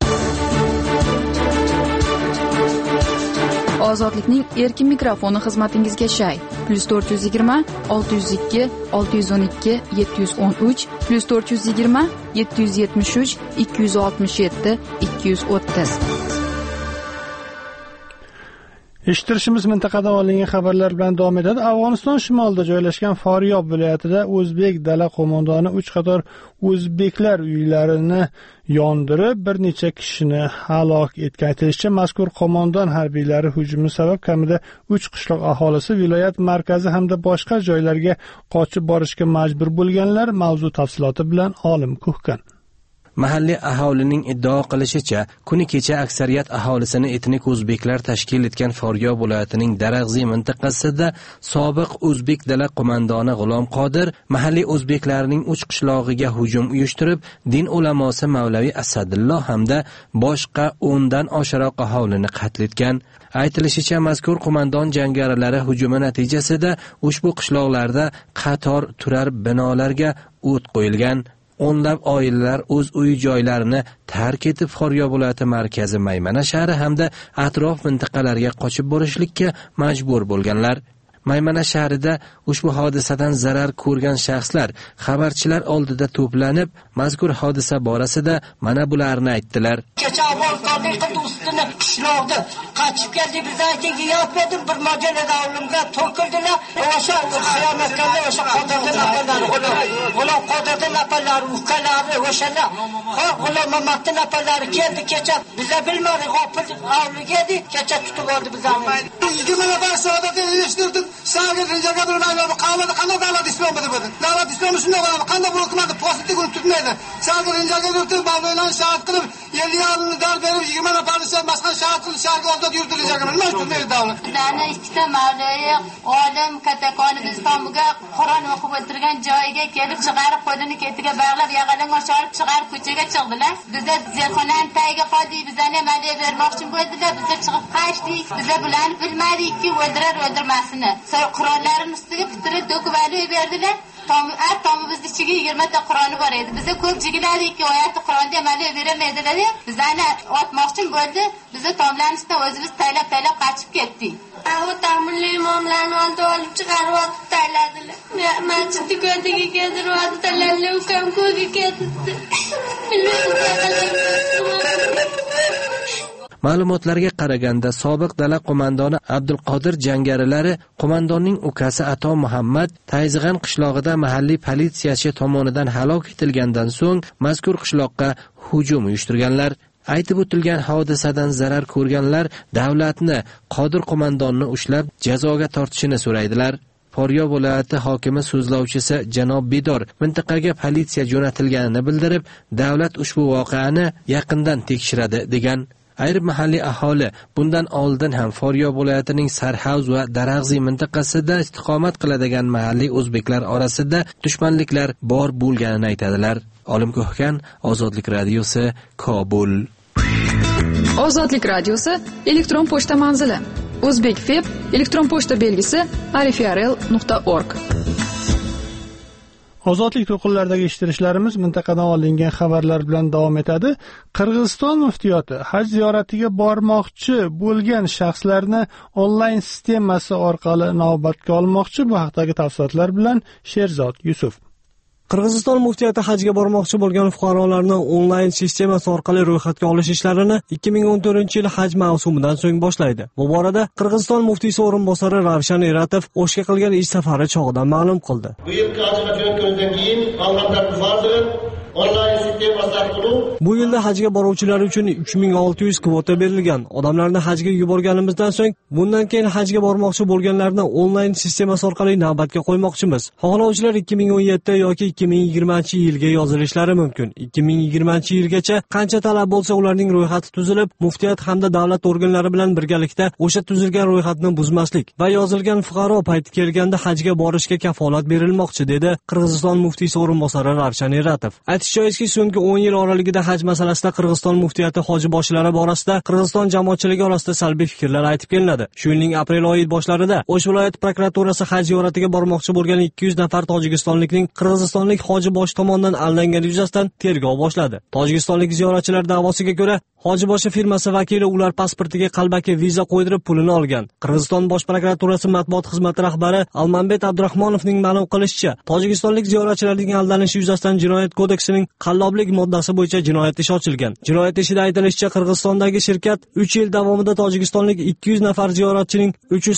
Ozodlikning erkin mikrofoni xizmatingizga shay. +420 602 612 713 +420 773 267 230. Eshittirishimiz mintaqada olingan xabarlar bilan davom etadi. Afg'oniston shimolida joylashgan Faryob viloyatida o'zbek dala qo'mondoni 3 qator o'zbeklar uylarini yondirib, bir necha kishini halok etgan. Aytilishicha, mazkur qo'mondon harbiylari hujumi sabab kamida 3 qishloq aholisi viloyat markazi hamda boshqa joylarga qochib borishga majbur bo'lganlar. Mavzu tafsiloti bilan Olim Kuhkan. Mahalliy aholining iddao qilishicha, kuni kecha aksariyat aholisini etnik o'zbeklar tashkil etgan Faryob viloyatining Darag'zi mintaqasida sobiq o'zbek dala qo'mondoni G'ulom Qodir mahalliy o'zbeklarning 3 qishlog'iga hujum uyushtirib, din ulamosi Mavlaviy Asadulloh hamda boshqa 10 dan oshiroq aholini qatl etgan. Aytilishicha, mazkur qo'mondon jangarilari hujumi natijasida ushbu qishloqlarda qator turar binolarga o't qo'yilgan. O'nlab oilalar o'z uy joylarini tark etib Faryob viloyati markazi Maymana shahri hamda atrof mintaqalarga qochib borishlikka majbur bo'lganlar. Maymana shahrida ushbu hodisadan zarar ko'rgan shaxslar xabarchilar oldida to'planib, mazkur hodisa borasida mana bularni aytdilar. Kecha avvalqonlik qildi ustini qishloqda qochib keldi, bizlarga yopdim, bir majalada olimga to'kildilar. O'sha xiyonatkanda o'sha qodirdan apalari, G'ulom Qodirdan apalari, ukalari o'shalar. G'ulom Mamatdan apalari keldi kecha. Bizlar bilmadik, g'ofil avliga edi, kecha tutib oldi bizlarni. 20 nafar saodatda yetishtirdim. Şahı rinjaga durmayla bu qavlada qanday davlat islom bedi bedi. Davlat islomi shunday bo'ladi. Qanday bu hukumat postni kun tutmaydi. Şahı rinjaga turib bavlaylarni shahid qilib 50 yilni dal berib 20 nafarni maskan shahid qilib shahga o'rtada yurtirilajak. Nima tutmaydi davlat? Dana ikkita mavlay olim katakoni biz tomiga Qur'on o'qib o'tirgan joyiga kelib chiqarib qo'lini ketiga bog'lab yag'alang ochib chiqarib ko'chaga chiqdilar. Bizda zerxonani tagiga qoldik. Bizani madhiya bermoqchi bo'ldilar. Biz chiqib qaytdik. Biz bularni bilmadikki o'ldirmasini. Qur'onlarning ustiga bitirib dokumentlar berdilar. Tomimizni ichiga 20 ta Qur'oni bor edi. Bizda ko'p jigilardikki oyatni Qur'onda amalga bermaydilar. Bizani otmoqchi bo'ldi. Bizni tomlarning ustidan o'zimiz taylab qochib ketdik. Ahu ta'minli imomlarni olib chiqarib otib tayladilar. Masjidni ko'diga keltirib otib tayladilar. Ukam ko'ga ketdi. Ma'lumotlarga qaraganda sobiq dala qo'mondoni Abdulqodir jangarilari qo'mondonning ukasi Ato Muhammad Tayzig'an qishlog'ida mahalliy politsiyachi tomonidan halok etilgandan so'ng mazkur qishloqqa hujum uyushtirganlar. Aytib o'tilgan hodisadan zarar ko'rganlar davlatni Qodir qo'mondonni ushlab jazoga tortishini so'raydilar. Farg'ona viloyati hokimi so'zlovchisi janob Bedor mintaqaga politsiya jo'natilganini bildirib, davlat ushbu voqeani yaqindan tekshiradi degan. Ayrim mahalliy aholi bundan oldin ham Farg'ona viloyatining Sarhavz va Darag'zi mintaqasida istiqomat qiladigan mahalliy o'zbeklar orasida dushmanliklar bor bo'lganini aytadilar. Olim Ko'hkan, Ozodlik radiosi, Kobul. Ozodlik radiosi elektron pochta manzili: O'zbekfeb elektron pochta belgisi arifrl.org. Ozodlik to'qinlaridagi eshittirishlarimiz mintaqadan olingan xabarlar bilan davom etadi. Qirg'iziston muftiyoti haj ziyoratiga bormoqchi bo'lgan shaxslarni onlayn sistemasi orqali navbatga olmoqchi. Bu haqdagi tafsilotlar bilan Sherzod Yusuf. Qirg'iziston muftiyati hajga bormoqchi bo'lgan fuqarolarni onlayn sistemasi orqali ro'yxatga olish ishlarini 2014-yil haj mavsumidan so'ng boshlaydi. Bu borada Qirg'iziston muftiysi o'rinbosari Ravshan Eratov o'shga qilgan ish safari chog'ida ma'lum qildi. Bu yilda hajga boruvchilar uchun 3600 kvota berilgan. Odamlarni hajga yuborganimizdan so'ng bundan keyin hajga bormoqchi bo'lganlarni onlayn sistemasi orqali navbatga qo'ymoqchimiz. Xohlovchilar 2017 yoki 2020-yilga yozilishlari mumkin. 2020-yilgacha qancha talab bo'lsa ularning ro'yxati tuzilib, muftiyat hamda davlat organlari bilan birgalikda o'sha tuzilgan ro'yxatni buzmaslik va yozilgan fuqaro payti kelganda hajga borishga kafolat berilmoqchi, dedi Qirg'iziston muftiysi o'rinbosari Ravshan Eratov. Aytish joizki, so'nggi 10 yil oralig'ida haj masalasida Qirg'iziston muftiyati hoji boshlari borasida Qirg'iziston jamoatchiligi orasida salbiy fikrlar aytib kelinadi. Shu yilning aprel oyi boshlarida O'sh viloyat prokuraturasi haj ziyoratiga bormoqchi bo'lgan 200 nafar tojikistonlikning qirg'izistonlik hoji boshi tomonidan aldangani yuzasidan tergov boshladi. Tojikistonlik ziyoratchilar da'vosiga ko'ra, hoji boshi firmasi vakili ular pasportiga qalbaki viza qo'ydirib pulini olgan. Qirg'iziston bosh prokuraturasi matbuot xizmati rahbari Almanbet Abdurahmonovning ma'lum qilishicha, tojikistonlik ziyoratchilarning aldanishi yuzasidan jinoyat kodeksining qalloblik moddasi bo'yicha jinoyat ishi ochilgan. Jinoyat ishida aytilishicha, Qirg'izistondagi shirkat 3 yil davomida tojikistonlik 200 nafar ziyoratchining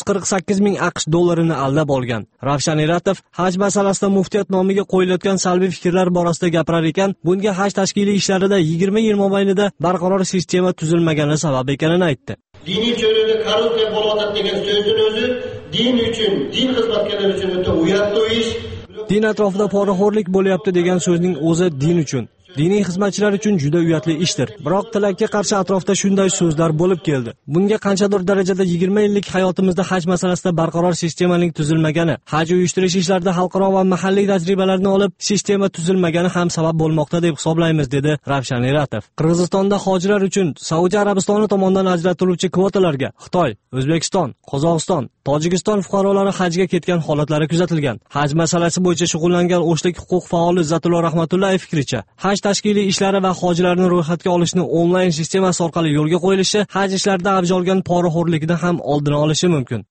348 ming AQSh dollarini aldab olgan. Ravshan Eratov haj masalasida muftiyat nomiga qo'yilayotgan salbiy fikrlar borasida gapirar ekan, bunga haj tashkiliy ishlarida 20 yil mobaynida barqaror sistema tuzilmagani sabab ekanini aytdi. Diniy cho'rida korrupsiya bo'layotadi degan so'zning o'zi din uchun, din xizmatkorlari uchun o'ta uyatli ish. Din atrofida poraxo'rlik bo'lyapti degan so'zning o'zi din uchun, diniy xizmatchilar uchun juda uyatli ishdir. Biroq tilakka qarshi atrofda shunday so'zlar bo'lib keldi. Bunga qanchadir darajada 20 yillik hayotimizda haj masalasida barqaror sistemaning tuzilmagani, haj uyushtirish ishlarida xalqaro va mahalliy tajribalarni olib, sistema tuzilmagani ham sabab bo'lmoqda deb hisoblaymiz, dedi Ravshan Eratov. Qirg'izistonda hojilar uchun Saudiya Arabistoni tomonidan ajratiluvchi kvotalarga Xitoy, O'zbekiston, Qozog'iston, Tojikiston fuqarolari hajga ketgan holatlari kuzatilgan. Haj masalasi bo'yicha shug'ullangan O'shlik huquq faoli Zatullo Rahmatullayev fikricha, haj tashkiliy ishlari va hojilarni ro'yxatga olishni onlayn sistemasi orqali yo'lga qo'yilishi haj ishlarida avj olgan poraxo'rlikni ham oldini olishi mumkin.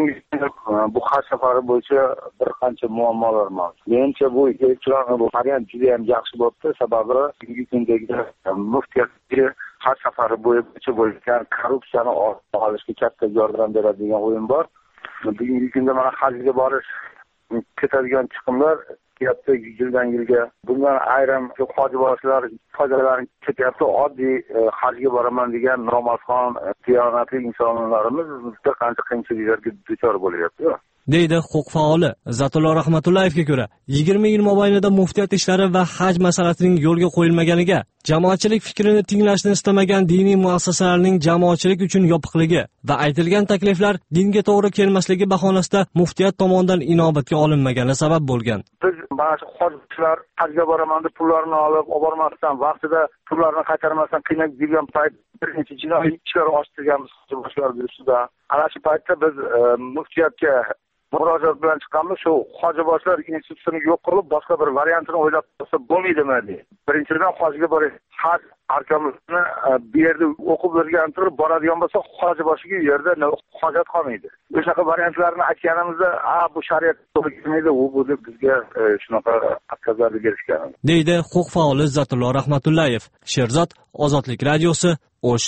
Bu haj safari bo'yicha bir qancha muammolar mavjud. Menimcha bu elektron variant juda ham yaxshi bo'libdi. Sababi bugungi kundagi muftiyatga haj safari bo'yicha bo'lgan korrupsiyani olishga katta yordam beradigan o'yin bor. Bugungi kunda mana hajga borish ketadigan chiqimlar yaptı yildan yilga. Bundan ayrim hoji boshlar foydalanib ketyapti. Oddiy hajga boraman degan nomazxon, diyonatli insonlarimiz juda qancha qiyinchiliklarga duchor bo'lyapti. deydi huquq faoli Izzatullo Rahmatullayevga ko'ra 20 yil mobaynida muftiyat ishlari va haj masalasining yo'lga qo'yilmaganiga, jamoatchilik fikrini tinglashni istamagan diniy muassasalarning jamoatchilik uchun yopiqligi va aytilgan takliflar dinga to'g'ri kelmasligi bahonasida muftiyat tomonidan inobatga olinmagani sabab bo'lgan. Biz mana shu hojlar hajga boraman deb pullarni olib, olmasdan vaqtida pullarni qaytarmasdan qiynab yurgan payt bir necha jinoiy ishlar ochtirganmiz boshlar ustida. Ana shu paytda biz muftiyatga murojaat bilan chiqqanmiz, shu hojiboshlar institutini yo'q qilib boshqa bir variantini o'ylab topsa bo'lmaydimi deydi. Birinchidan hojiga borish, haj arkamlarni bu yerda o'qib o'rganib turib boradigan bo'lsa, hojiboshiga u yerda hojat qolmaydi. O'shaqa variantlarni aytganimizda, bu shariat to'g'ri kelmaydi, bu deb bizga shunaqa atkazlarni berishgan. deydi huquq faoli Izzatullo Rahmatullayev. Sherzod, Ozodlik radiosi, O'sh.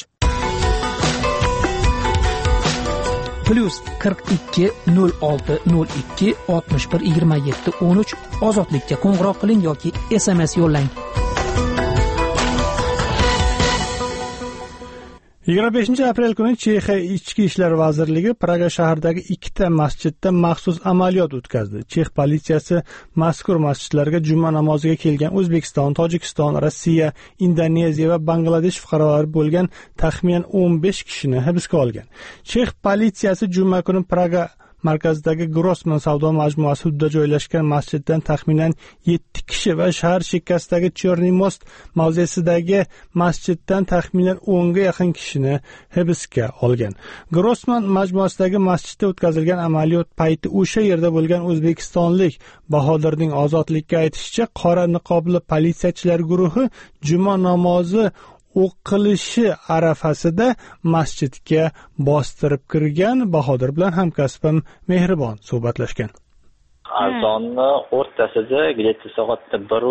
+42 06 02 61 27 13 ozodlikka qo'ng'iroq qiling yoki SMS yo'llang. 25 aprel kuni Chexiya Ichki ishlar vazirligi Praga shahridagi 2 ta masjidda maxsus amaliyot o'tkazdi. Chex politsiyasi mazkur masjidlarga juma namoziga kelgan O'zbekiston, Tojikiston, Rossiya, Indoneziya va Bangladesh fuqarolari bo'lgan taxminan 15 kishini hibsga olgan. Chex politsiyasi juma kuni Praga markazidagi Grossman savdo majmuasi hududida joylashgan masjiddan taxminan 7 kishi va shahar chekkasidagi Chorniy most mavzesidagi masjiddan taxminan 10 ga yaqin kishini hibsga olgan. Grossman majmuasidagi masjidda o'tkazilgan amaliyot payti o'sha yerda bo'lgan o'zbekistonlik Bahodirning ozodlikka aytishicha, qora niqobli politsiyachilar guruhi juma namozi o'qilishi arafasida masjidga bostirib kirgan. Bahodir bilan hamkasbim Mehribon suhbatlashgan. Azonni o'rtasida где-то soatda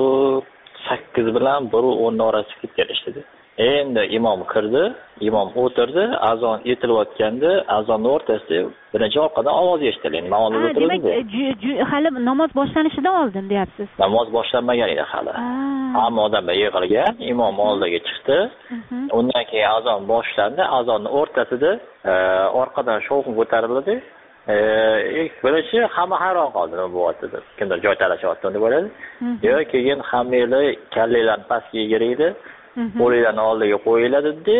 1:08 bilan 1:10 orasida kelishdi. Endi imom kirdi, imom o'tirdi, azon aytilayotganda azonni o'rtasida birinchi orqadan ovoz eshitildi. Men oldinda turdim. Demak, hali namoz boshlanishidan oldin deyapsiz. Namoz boshlanmagan edi hali. Hamma odamlar yig'ilgan, imom oldiga chiqdi. Undan keyin azon boshlandi. Azonning o'rtasida orqadan shovqin ko'tarildi. Birinchi hamma hayron qoldi nima bo'lyapti. Kimdir joy talashyapti deb o'yladi. Keyin hammanglar kallalarni pastga egiriydi. Qo'llarni oldiga qo'yiladi-da,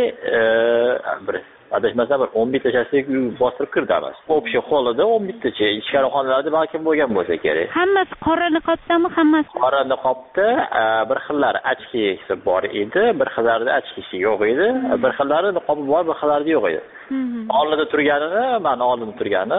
bir adashmasam 11 tachasi bostirib kirdamiz. O'pshi holida 11 tacha ichkari xonalarda balkim bo'lgan bo'lsa kerak. Hammasi qora niqobdami, hammasi? Qora niqobda bir xillari ochkisi bor edi, bir xillarida ochkisi yo'q edi, bir xillari niqobi bor, bir xillarida yo'q edi. Oldida turganini, men oldimda turgani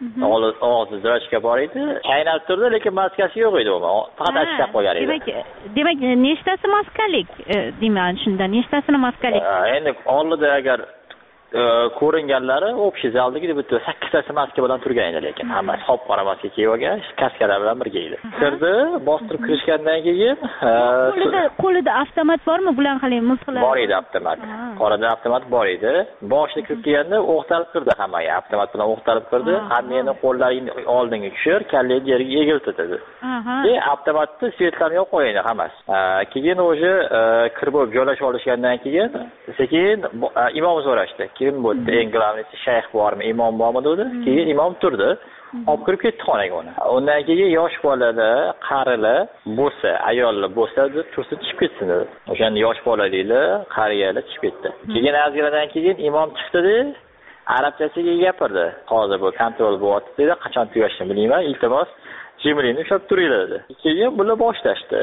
og'zi zirachka bor edi, chaynab turdi, lekin maskasi yo'q edi, faqat achka qo'ygan edi. Demak, nechtasi maskalik? Deyman, shunda nechtasini maskalik? Endi oldida agar ko'ringanlari o'pshi zaldagi bitta 8 tasi maska bilan turgan edi, lekin hammasi qop qora maska kiyib olgan, kaskalar bilan birga edi. Kirdi, bostirib kirishgandan keyin qo'lida avtomat bormi? Bular hali musqalar bor edi, avtomat. Qorada avtomat bor edi. Boshida kirib kelganda o'qtalib kirdi hammaga, avtomat bilan o'qtalib kirdi. Hammani qo'llaring oldinga tushir, kallangizni yerga egiltirdi. Avtomatni svetlarni yo'q qo'ydi hammasi. Keyin o'sha kirib joylashib olishgandan keyin sekin imom so'rashdi. Kim bo'ldi? Eng glavnisi shayx bormi, imom bormi dedi. Keyin imom turdi. Olib kirib ketdi xonaga uni. Undan keyin yosh bolada, qarilar bo'lsa, ayollar bo'lsa, tursin chiqib ketsin dedi. O'shanda yosh bolaliklar, qariyalar chiqib ketdi. Keyin azgiradan keyin imom chiqdi-da, arabchasiga gapirdi. Hozir bu kontrol bo'lyapti dedi. Qachon tugashini bilmayman. Iltimos jimlikni ushlab turinglar dedi. Keyin bular boshlashdi.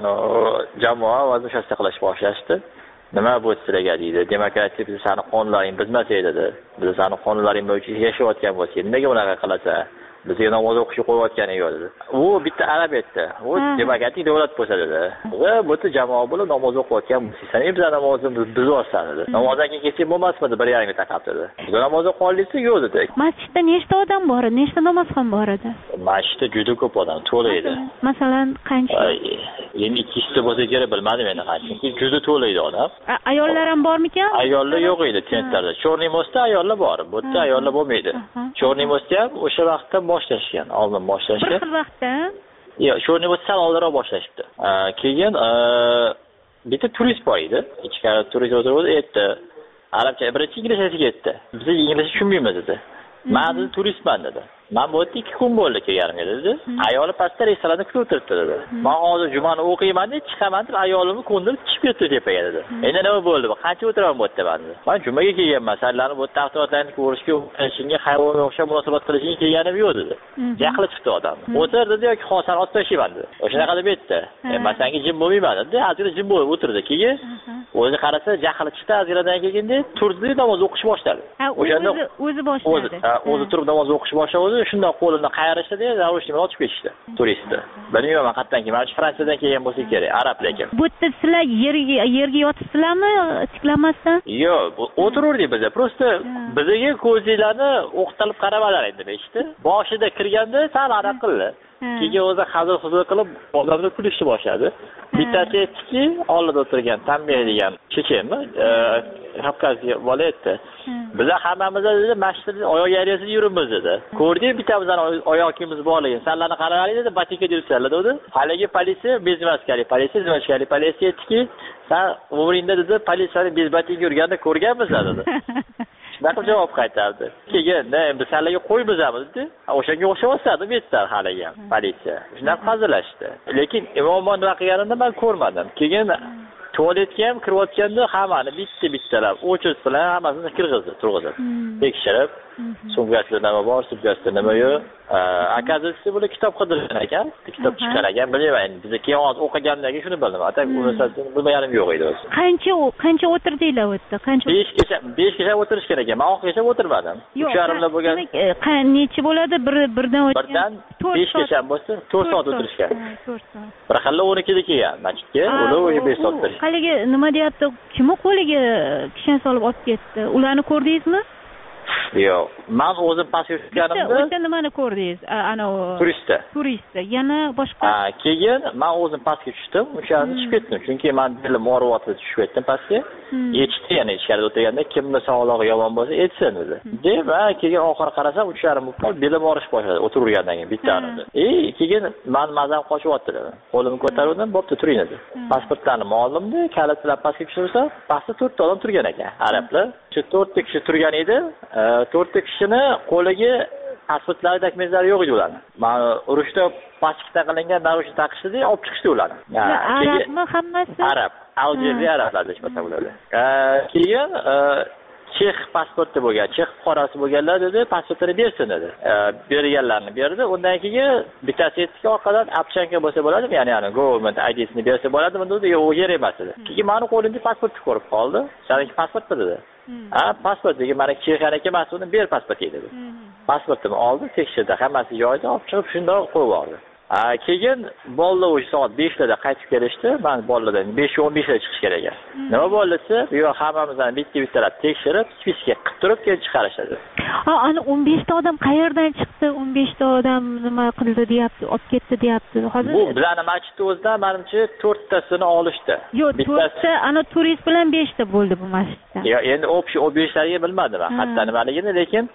Jamoa vazifasini qilish boshlashdi. Nima bu sizlarga deydi? Demokratiya biz seni qonunlaring buzmasa dedi. Biz seni qonunlaring bo'yicha yashayotgan bo'lsak, nimaga bunaqa qilasa? Bizga namoz o'qishni qo'yayotgani yo'q dedi. U bitta arab aytdi. U demokratik davlat bo'lsa dedi. Va bu jamoa bilan namoz o'qiyotgan bo'lsa, biz namozimizni buzyapsan dedi. Namozdan keyin ketsak bo'lmasmidi? 1.5 taqab dedi. Biz namoz o'qiyolsa yo'q dedi. Masjidda nechta odam bor edi? Nechta namozxon bor edi? Masjidda juda ko'p odam to'la edi. Masalan, qancha? Endi 200 ta bo'lsa kerak, bilmadim endi qancha. Juda to'la edi odam. Ayollar ham bormikan? Ayollar yo'q edi tentlarda. Chorniy mostda ayollar bor. Bu yerda ayollar bo'lmaydi. Chorniy mostda ham o'sha vaqtda boshlashgan, oldin boshlashgan. Bir xil vaqtda? Yo'q, shuni bo'lsa sal oldinroq boshlashibdi. Keyin bitta turist bor edi. Ichkari turist o'tirib aytdi. Arabcha, birinchi inglizchasiga aytdi. Biz inglizcha tushunmaymiz dedi. Men turistman dedi. Men bu yerda 2 kun bo'ldi kelganimga dedi. Ayoli pastda restoranda kutib o'tiribdi dedi. Men hozir jumani o'qiyman deb chiqaman deb ayolimni ko'ndirib chiqib ketdi tepaga dedi. Endi nima bo'ldi? Qancha o'tiraman bu yerda dedi. Men jumaga kelganman, sizlarni bu taqdimotlarni ko'rishga, o'qishingga, hayvonga o'xshab munosabat qilishingga kelganim yo'q dedi. Jahli chiqdi odam. O'tir dedi yoki xosan otib tashlayman dedi. O'shanaqa deb aytdi. Men senga jim bo'lmayman dedi. Azira jim bo'lib o'tirdi. Keyin o'zi qarasa jahli chiqdi, aziradan kelganda turdi, namoz o'qish boshladi. O'shanda o'zi boshladi. O'zi turib namoz o'qish boshladi. Shunda qo'lini qayrishdi, zarushni ochib ketishdi. Turistni. Bilmayman qayerdan kelgan. Mana Fransiyadan kelgan bo'lsa kerak, arab lekin. Bu yerda sizlar yerga yotibsizlarmi, tiklanmasdan? Yo'q, o'tirurdik biz. Prosta bizga ko'zinglarni o'qtalib qaramalar endi eshitdi. Boshida kirganda sal araq qildi. Keyin o'zi hazil-huzul qilib odamlar kulishni boshladi. Bittasi aytdiki, oldida o'tirgan Tanbeh degan chechenmi, Kavkazga bola aytdi. Bizlar hammamiz dedi, masjidda oyoq yariyasida yuribmiz dedi. Ko'rding, bittamizdan oyoq kiyimiz borligini, sanlarni qaragaling dedi, batika dilsizlar dedi. Haligi politsiya, bezmaskali politsiya aytdiki, sen umringda dedi, politsiyani bezbatik yurganda ko'rganmisan dedi. Shunaqa javob qaytardi. Keyin, biz sanlarga qo'ymizamiz dedi. O'shanga o'xshamasdi deb aytdilar haligi politsiya. Shunaqa hazillashdi. Lekin umuman nima qilganini men ko'rmadim. Keyin tualetga ham kirayotganda hammani bittalab o'chirib bilan hammasini turg'izib. Tekshirib, sumkasida nima bor, sumkasida nima yo'q. Akazisi bular kitob qidirgan ekan, kitob chiqqan ekan, bilmayman. Biz keyin o'qigandan keyin shuni bildim. Atak unisini bilmaganim yo'q edi o'zi. Qancha o'tirdinglar u yerda? 5 kecha o'tirishgan ekan. Men oxirigacha o'tirmadim. 3,5 bo'lgan. Necha bo'ladi? Birdan 5 kecha bo'lsa 4 soat o'tirishgan. 4 soat. Bir xilla 12 da kelgan masjidga, ular 5 soat o'tirishgan. Haligi nima deyapti? Kimni qo'liga kishan solib olib ketdi? Ularni ko'rdingizmi? Yo'q, men o'zim pastga tushganimda. O'sha nimani ko'rdingiz? Ana turistda. Yana boshqa. Keyin men o'zim pastga tushdim, o'shani chiqib ketdim. Chunki men dilim og'riyotdi, tushib ketdim pastga. Yetishdi, yana ichkarida o'tirganda kimni sog'lig'i yomon bo'lsa, aytsin dedi. Deb, keyin oxiri qarasam, 3,5 bo'lib, dilim og'rish boshladi, o'tirgandan keyin bittani. Keyin men mazam qochyapti dedi. Qo'limni ko'tardim, bo'pti, turing dedi. Pasportlarni oldim-da, kalit bilan pastga tushirsa, pastda 4 ta odam turgan ekan, arablar. Shu 4 ta kishi turgan edi. 4 ta kishini qo'liga pasportlari, dokumentlari yo'q edi ularni. Mana urushda pastga qilingan narushni taqishdi, olib chiqishdi ularni. Arabmi hammasi? Arab. Aljeriyalik arablar deyishmoqda ular. Keyin Chex pasporti bo'lgan, Chex fuqarosi bo'lganlar dedi, pasportini bersin dedi. Berganlarni berdi. Undan keyin bittasi aytdiki, orqadan apchanka bo'lsa bo'ladimi? Ya'ni government ID'sini bersa bo'ladimi dedi. Yo'q, yer emas dedi. Keyin meni qo'limda pasportni ko'rib qoldi. "Seninki pasportmi?" dedi. Pasport degan mana Chexaniki emas, uni ber pasportga dedi. Pasportimni oldi, tekshirdi, hammasi joyida, olib chiqib shundoq qo'yib yubordi. Keyin bolalar o'sha soat 5 da qaytib kelishdi. Men bolalardan 5:15 da chiqish kerak ekan. Nima bo'ldi? Yo'q, hammamizdan bitta-bittalab tekshirib, spiska qilib turib keyin chiqarishadi. Ana 15 ta odam qayerdan chiqdi? 15 ta odam nima qildi deyapti, olib ketdi deyapti. Hozir bu bizning masjidda o'zida menimcha 4 tasini olishdi. Yo'q, 4 ta ana turist bilan 5 ta bo'ldi bu masjidda. Yo'q, endi o 5 tariga bilmadim men, hatto nimaligini, lekin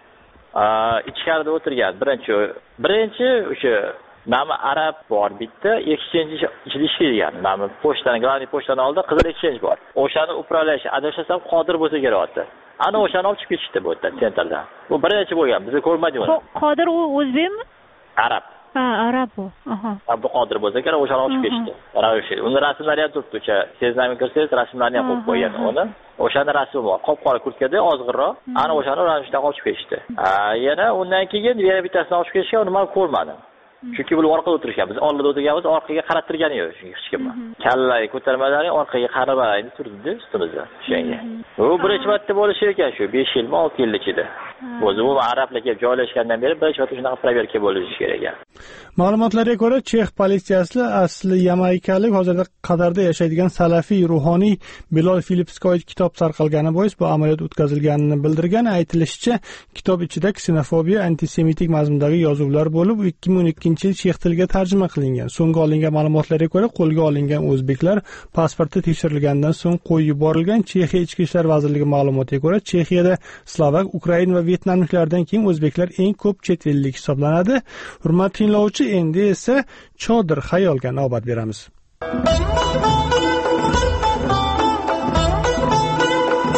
ichkarida o'tirgan birinchi o'sha Nama arab bor bitta, exchange ichida ishlaydigan. Mana pochtani, glaniy pochtani oldida qizil exchange bor. O'shani upravlash, adashsam Qodir bo'lsa kerak. Ana o'shani olib chiqib ketishdi bu yerdan, sentrdan. Bu birinchi bo'lgan, biz ko'rmadik uni. Qodir u o'zbekmi? Arab. Arab bu. Abdu Qodir bo'lsa kerak, o'shani olib chiqib ketishdi. Uni rasmlari ham turibdi, o'sha seznami kirsangiz rasmlarni ham qo'yib qo'ygan uni. O'shani rasmi bor. Qop-qora kurtkada ozg'irroq. Ana o'shani ranjdan olib chiqib ketishdi. Yana undan keyin yana bittasini olib chiqib ketishgan, uni men ko'rmadim. Chunki bular orqada o'tirishgan. Biz oldida o'tirganmiz, orqaga qarab turgani yo'q hech kim. Kallay ko'tarmalari orqaga qarab turdi ustimizda. Shunga. Bu birinchi marta bo'lishi ekan shu 5 yilmi, 6 yil ichida. O'zi bu arablar kelib joylashgandan beri birinchi marta shunaqa proverka bo'lishi kerak ekan. Ma'lumotlarga ko'ra, Chex politsiyasi asli yamaykalik, hozirda Qatarda yashaydigan salafiy ruhoniy Bilol Filipskoy kitob tarqalgani bois bu amaliyot o'tkazilganini bildirgan. Aytilishicha, kitob ichida ksenofobiya, antisemitik mazmundagi yozuvlar bo'lib, 2012-yil chex tiliga tarjima qilingan. So'nggi olingan ma'lumotlarga ko'ra, qo'lga olingan o'zbeklar pasporti tekshirilgandan so'ng qo'yib yuborilgan. Chexiya Ichki ishlar vazirligi ma'lumotiga ko'ra, Chexiyada Slovak, Ukrain va Vyetnamliklardan keyin o'zbeklar eng ko'p chet ellik hisoblanadi. Hurmatli tinglovchi, endi esa Chodir xayolga navbat beramiz.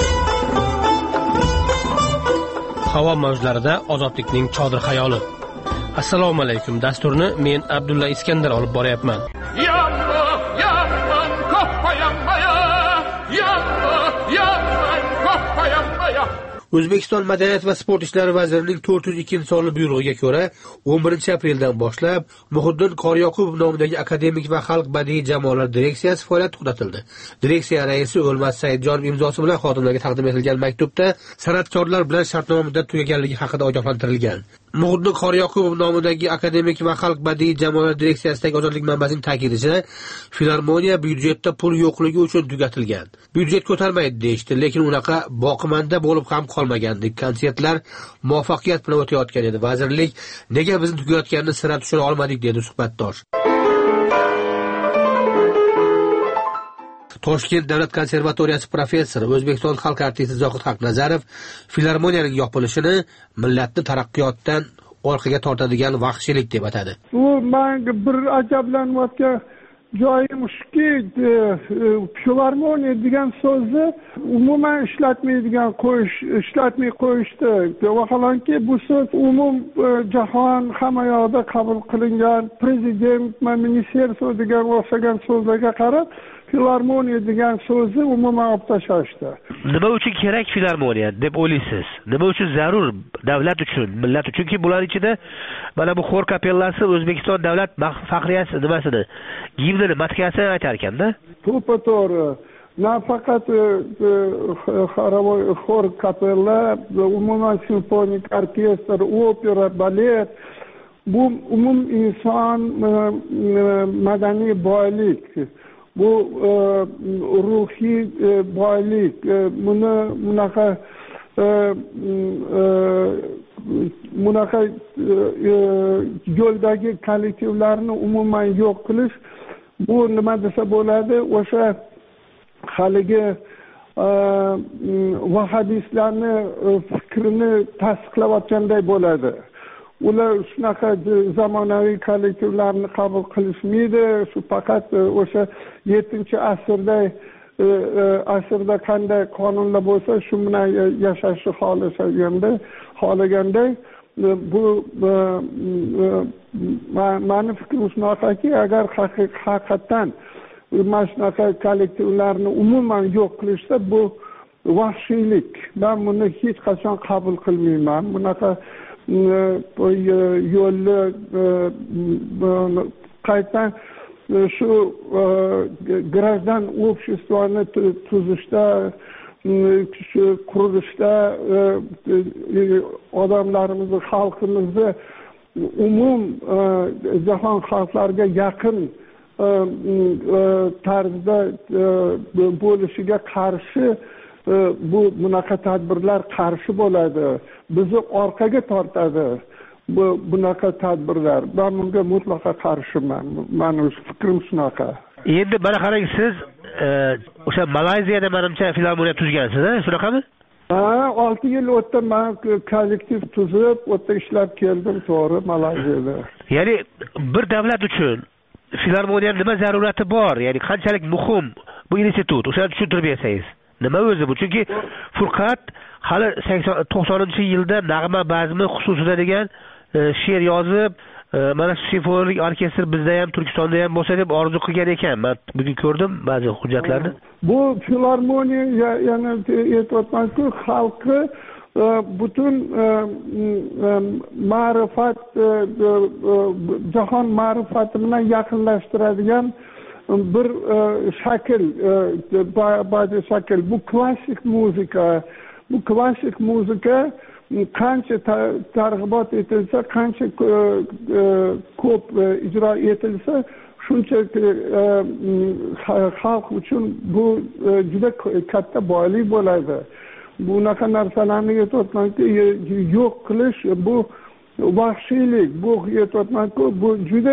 Havo mavjlarida ozodlikning chodir xayoli. Assalomu alaykum. Dasturni men Abdulla Iskandar olib boryapman. O'zbekiston Madaniyat va sport ishlari vazirining 402 sonli buyrug'iga ko'ra 11 apreldan boshlab Muhiddin Qoryoqubov nomidagi akademik va xalq badiiy jamoalar direksiyasi faoliyati to'xtatildi. Direksiya raisi O'lmas Saidjonov imzosi bilan xodimlarga taqdim etilgan maktubda san'atkorlar bilan shartnoma muddat tugaganligi haqida ogohlantirilgan. Muhiddin Qoryoqubov nomidagi akademik va xalq badiiy jamoalar direksiyasidagi ozodlik manbasining ta'kidlashicha, filarmoniya byudjetda pul yo'qligi uchun tugatilgan. Byudjet ko'tarmaydi deyishdi, lekin unaqa boqimanda bo'lib ham qolmagandi. Konsertlar muvaffaqiyat bilan o'tayotgan edi. Vazirlik nega bizni tugayotganini sira tushuna olmadik dedi suhbatdosh. Toshkent davlat konservatoriyasi professori, O'zbekiston xalq artisti Zohid Haqnazarov filarmoniyaning yopilishini millatni taraqqiyotdan orqaga tortadigan vahshiylik deb atadi. Bu menga bir ajablanayotgan joyim shuki, filarmoniya degan so'zni umuman ishlatmay qo'yishdi. Vaholanki bu so'z umum jahon hamma yoqda qabul qilingan, prezident, ministerstvo degan o'xshagan so'zlarga qarab filarmoniya degan so'zni umuman olib tashlashdi. Nima uchun kerak filarmoniya deb o'ylaysiz? Nima uchun zarur davlat uchun, millat uchun? Chunki bular ichida mana bu xor kapellasi O'zbekiston davlat faxriyasi nimasini, gimnini, madhiyasini aytar ekanda. To'g'ri. Nafaqat xor kapella, umuman simfonik orkestr, opera, balet, bu umum inson madaniy boylik. Bu ruhiy boylik, bunaqa yo'ldagi kollektivlarni umuman yo'q qilish, bu nima desa bo'ladi, o'sha haligi vahabistlarni fikrini tasdiqlayotganday bo'ladi. Ular shunaqa zamonaviy kollektivlarni qabul qilishmaydi. Shu faqat o'sha 7-asrda qanday qonunlar bo'lsa, shu bilan yashashni xohlaganday, bu meni fikrim shunaqaki, agar haqiqatan mana shunaqa kollektivlarni umuman yo'q qilishsa, bu vahshiylik. Men buni hech qachon qabul qilmayman. Bunaqa yo'lni qaytadan shu grajdan обществоni tuzishda, shu qurilishda odamlarimizni, xalqimizni umum jahon xalqlariga yaqin tarzda bo'lishiga qarshi bu bunaqa tadbirlar qarshi bo'ladi. Bizni orqaga tortadi bunaqa tadbirlar. Men bunga mutlaqo qarshiman. Mening fikrim shunaqa. Endi mana qarang, siz o'sha Malayziyada menimcha filarmoniya tuzgansiz, shunaqami? Ha, 6 yil o'tdi men kollektiv tuzib, o'tda ishlab keldim, to'g'ri, Malayziyada. Ya'ni bir davlat uchun filarmoniya nima zarurati bor? Ya'ni qanchalik muhim bu institut? O'shani tushuntirib bersangiz. Nima o'zi bu? Chunki Furqat hali 90-yilda nag'ma bazmi xususida degan she'r yozib, mana simfonik orkestr bizda ham, Turkistonda ham bo'lsa deb orzu qilgan ekan. Men bugun ko'rdim ba'zi hujjatlarni. Bu filarmoniya, ya'ni aytayotmanku, xalqi butun ma'rifat, jahon ma'rifati bilan yaqinlashtiradigan bir shakl, badiiy shakl. Bu klassik muzika. Bu klassik muzika qancha targ'ibot etilsa, qancha ko'p ijro etilsa, shuncha xalq uchun bu juda katta boylik bo'ladi. Bunaqa narsalarni aytayotmanki, yo'q qilish bu vahshiylik. Bu aytayotmanku, bu juda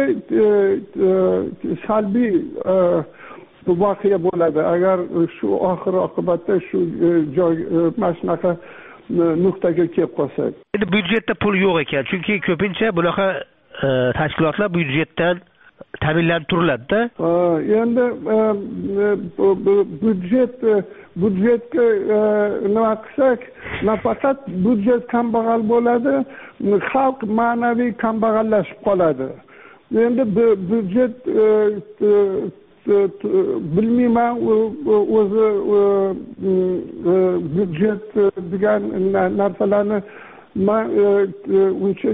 salbiy voqea bo'ladi. Agar shu oxir oqibatda shu joy mana shunaqa nuqtaga kelib qolsak. Endi byudjetda pul yo'q ekan, chunki ko'pincha bunaqa tashkilotlar byudjetdan ta'minlanib turiladida. Endi budjetga nima qilsak, nafaqat budjet kambag'al bo'ladi, xalq ma'naviy kambag'allashib qoladi. Endi budjet bilmayman o'zi budjet degan narsalarni men uncha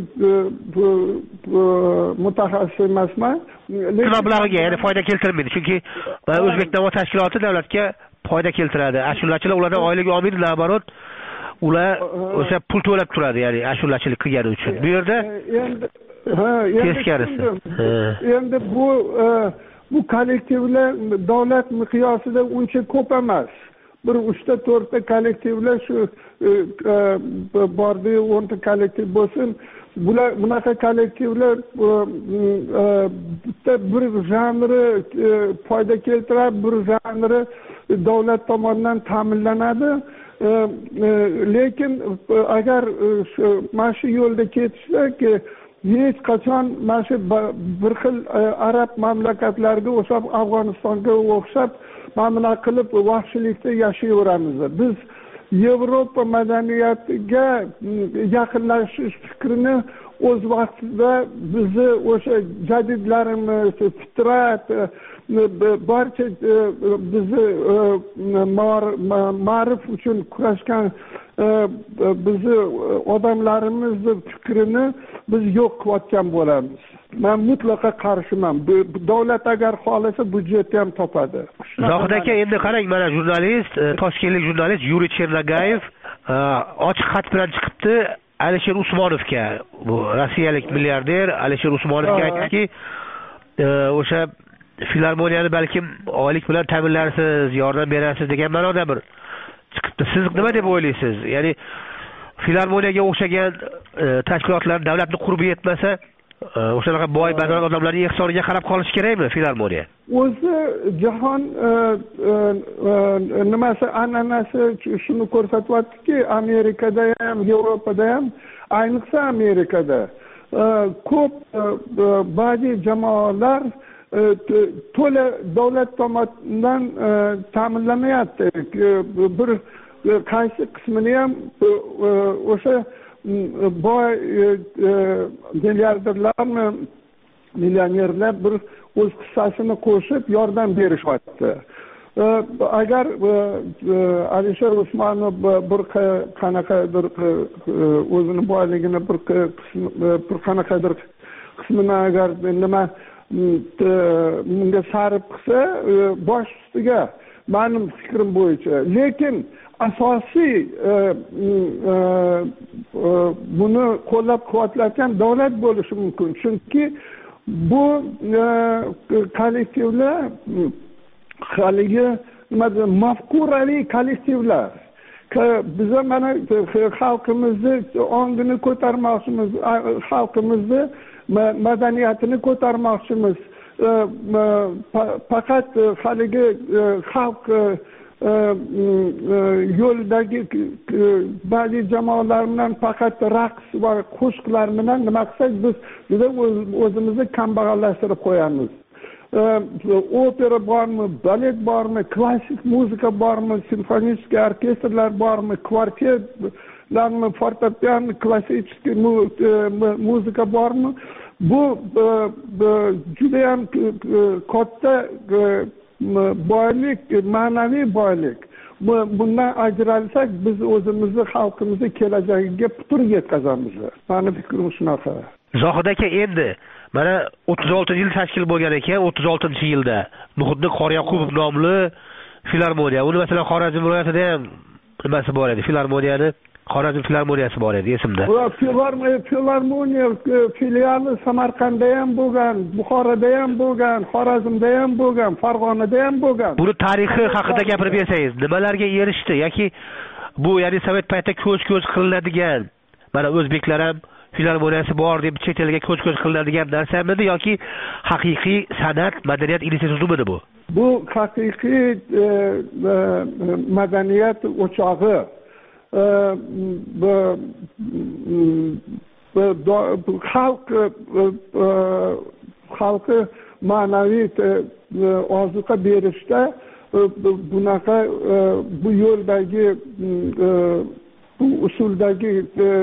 mutaxassis emasman. Mablag'iga, ya'ni foyda keltirmaydi. Chunki O'zbek Navo tashkiloti davlatga foyda keltiradi. Ashulachilar ulardan oylik olmaydi, nabarot ular o'sha pul to'lab turadi, ya'ni ashulachilik qilgani uchun. Bu yerda teskarisi. Endi bu kollektivlar davlat miqyosida uncha ko'p emas. Bir 3-4 kollektivlar shu bordi, 10 kollektiv bo'lsin. Bunaqa kollektivlar bitta bir janri foyda keltirib, bir janri davlat tomonidan ta'minlanadi. Lekin agar mana shu yo'lda ketishsak, hech qachon mana shu bir xil arab mamlakatlarga o'xshab, Afg'onistonga o'xshab mana qilib vahshiylikda yashayveramiz. Biz Yevropa madaniyatiga yaqinlashish fikrini o'z vaqtida bizni o'sha jadidlarimiz, fitrat, barcha bizni ma'rif uchun kurashgan bizni odamlarimizni fikrini biz yo'q qilayotgan bo'lamiz. Men mutlaqo qarshiman. Davlat agar xohlasa budjetni ham topadi. Zohid aka, endi qarang, mana jurnalist, toshkentlik jurnalist Yuriy Chernagayev ochiq xat bilan chiqibdi Alisher Usmonovga. Bu rossiyalik milliarder Alisher Usmonovga aytdiki, o'sha filarmoniyani balkim oylik bilan ta'minlarsiz, yordam berasiz degan ma'noda bir chiqibdi. Siz nima deb o'ylaysiz? Ya'ni filarmoniyaga o'xshagan tashkilotlar davlatni qurbi yetmasa, o'shanaqa boy badavlat odamlarning ehsoniga qarab qolish kerakmi filarmoniya? O'zi jahon nimasi an'anasi shuni ko'rsatyaptiki, Amerikada ham, Yevropada ham, ayniqsa Amerikada ko'p ba'zi jamoalar to'la davlat tomonidan ta'minlanmayapti. Bir qaysi qismini ham o'sha boy milliarderlarmi, millionerlar bir o'z hissasini qo'shib yordam berishyapti. Agar Alisher Usmonov bir qanaqadir o'zini boyligini bir qanaqadir qismini agar nima bunga sarf qilsa, bosh ustiga, mening fikrim bo'yicha. Lekin asosiy buni qo'llab-quvvatlayotgan davlat bo'lishi mumkin. Chunki bu kollektivlar haligi mafkurali kollektivlar. Biza mana xalqimizni ongini ko'tarmoqchimiz, xalqimizni madaniyatini ko'tarmoqchimiz. Faqat haligi xalq yo'ldagi ba'zi jamoalar bilan faqat raqs va qo'shiqlar bilan nima qilsak, biz juda o'zimizni kambag'allashtirib qo'yamiz. Opera bormi, balet bormi, klassik muzika bormi, simfonik orkestrlar bormi, kvartetlarmi, fortepian, klassik muzika bormi? Bu juda ham katta boylik, ma'naviy boylik. Bundan ajralsak, biz o'zimizni xalqimizni kelajagiga putur yetkazamiz. Meni fikrim shunaqa. Zohid aka, endi mana 36-yil tashkil bo'lgan ekan, 36-yilda Muhiddin Qoryoqubov nomli filarmoniya, uni masalan Xorazm viloyatida ham nimasi bor edi, filarmoniyani Xorazm filarmoniyasi bor edi esimda. Filarmoniya filiali Samarqandda ham bo'lgan, Buxoroda ham bo'lgan, Xorazmda ham bo'lgan, Farg'onada ham bo'lgan. Buni tarixi haqida gapirib bersangiz, nimalarga erishdi yoki bu, ya'ni sovet paytida ko'z qilinadigan, mana o'zbeklar ham filarmoniyasi bor deb chet elga ko'z qilinadigan narsamidi yoki haqiqiy san'at, madaniyat institutimi bu? Bu haqiqiy madaniyat o'chog'i. xalqi ma'naviy ozuqa berishda bunaqa bu yo'ldagi bu usuldagi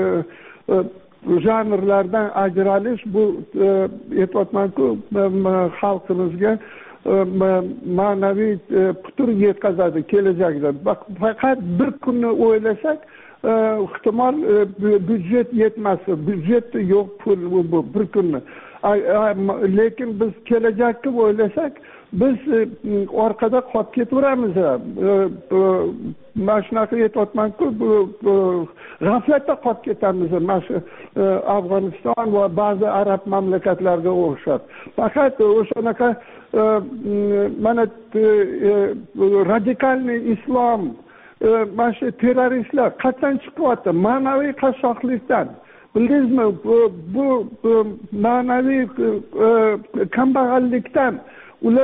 janrlardan ajralish bu aytyapmanku xalqimizga ma'naviy putur yetkazadi kelajakda. Faqat bir kunni o'ylasak ehtimol byudjet yetmas, byudjet yo'q, pul bu bir kunni. Lekin biz kelajakni o'ylasak biz orqada qolib ketaveramiz. Mana shunaqa aytyapmanku, g'aflatda qolib ketamiz. Mana shu Afg'oniston va ba'zi arab mamlakatlarga o'xshab. Faqat o'shanaqa mana radikalniy islom, mana shu terroristlar qachon chiqyapti? Ma'naviy qashshoqlikdan. Bildingizmi? Bu ma'naviy kambag'allikdan ular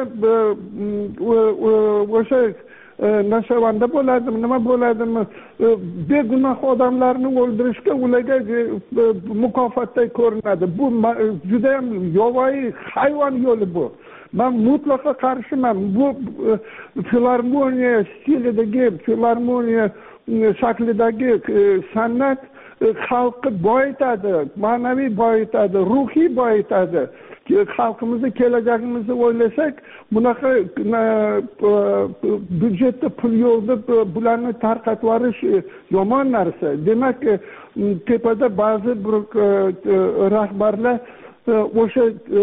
o'sha nashavanda bo'ladimi, nima bo'ladimi, begunoh odamlarni o'ldirishga ularga mukofotday ko'rinadi. Bu juda ham yovvoyi hayvon yo'li bu. Ben mutlaka qarshiman. Bu filarmoniya stilidagi, filarmoniya shaklidagi san'at xalqni boyitadi, ma'naviy boyitadi, ruhiy boyitadi. Xalqimizni kelajagimizni o'ylasak, bunaqa byudjetda pul yo'q deb bularni tarqatib yuborish yomon narsa. Demak, tepada ba'zi bir rahbarlar o'sha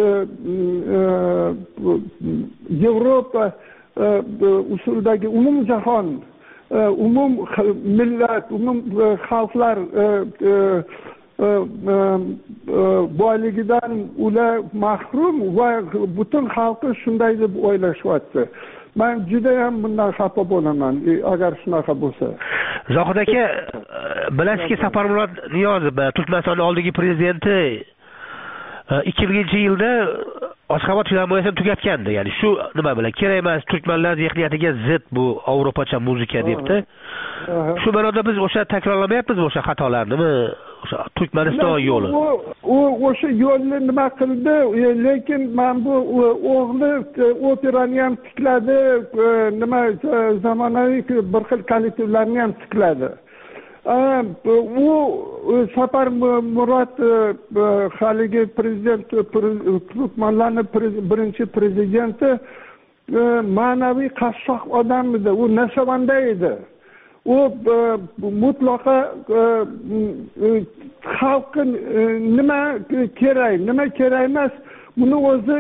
Yevropa usulidagi umumjahon, umum millat, umum xalqlar boyligidan ular mahrum va butun xalqi shunday deb o'ylashyapti. Men juda ham bundan xafa bo'laman agar shunaqa bo'lsa. Zohid aka, bilasizki, Saparmurod Niyozov Turkmanistonning oldingi prezidenti 2000-yilda Ashxobod filarmoniyasini tugatgandi. Ya'ni shu nima bilan kerak emas, turkmanlar zehniyatiga zid bu Avropacha muzika debdi. Shu ma'noda biz o'sha takrorlamayapmizmi o'sha xatolarnimi? O'sha Turkmaniston yo'li. U o'sha yo'lni nima qildi? Lekin men bu o'g'li operani ham tikladi, nima zamonaviy bir xil kollektivlarni ham tikladi. U Saparmurod haligi prezident, Turkmanlarning birinchi prezidenti ma'naviy qashshoq odam edi, u nashavanda edi. U mutlaqo xalqqa nima kerak, nima kerak emas, buni o'zi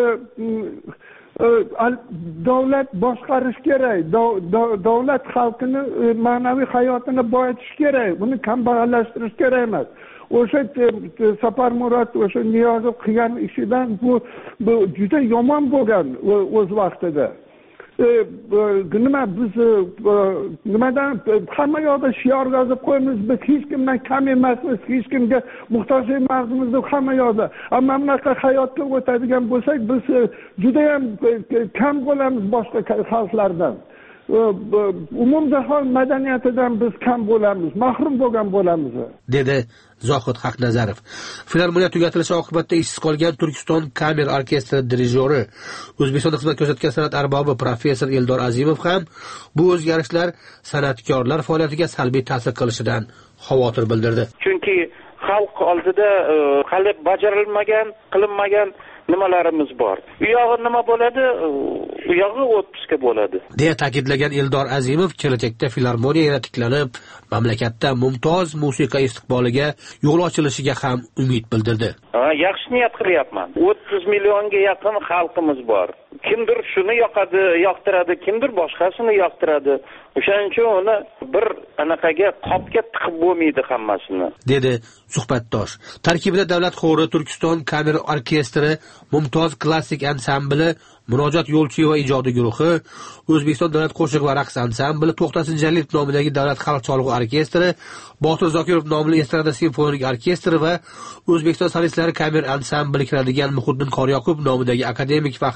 davlat boshqarish kerak. Davlat xalqini ma'naviy hayotini boyitish kerak, buni kambag'allashtirish kerak emas. O'sha Saparmurod, o'sha Niyozov qilgan ishidan bu juda yomon bo'lgan o'z vaqtida. Nima biz nimadan hamma yoqda shior yozib qo'yamiz, biz hech kimdan kam emasmiz, hech kimga muhtoj emasmiz deb hamma yoqda. Ammo bunaqa hayotga o'tadigan bo'lsak, biz juda ham kam bo'lamiz boshqa xalqlardan. Umumjahon madaniyatidan biz kam bo'lamiz, mahrum bo'lgan bo'lamiz, dedi Zohid Haqnazarov. Filarmoniya tugatilishi oqibatida ishsiz qolgan Turkiston kamera orkestri dirijori, O'zbekistonda xizmat ko'rsatgan san'at arbobi professor Eldor Azimov ham bu o'zgarishlar san'atkorlar faoliyatiga salbiy ta'sir qilishidan xavotir bildirdi. Chunki xalq oldida hali bajarilmagan, qilinmagan nimalarimiz bor. U yog'i nima bo'ladi? U yog'i o'tishga bo'ladi, deya ta'kidlagan Eldor Azimov kelajakda filarmoniya yana tiklanib, mamlakatda mumtoz musiqa istiqboliga yo'l ochilishiga ham umid bildirdi. Yaxshi niyat qilyapman. 30 millionga yaqin xalqimiz bor. Kimdir shuni yoqtiradi, kimdir boshqasini yoqtiradi. O'shaning uchun uni bir anaqaga qopga tiqib bo'lmaydi hammasini, dedi suhbatdosh. Tarkibida davlat xori, Turkiston kamera orkestri, mumtoz klassik ansambli, Murojaat yo'lchi va ijodiy guruhi, O'zbekiston davlat qo'shiq va raqs ansambli, To'xtasin Jalilov nomidagi davlat xalq cholg'u orkestri, Botir Zokirov nomli estrada simfonik orkestri va O'zbekiston solistlari kamera ansambli kiradigan Muhiddin Qoryoqub nomidagi akademik va xalq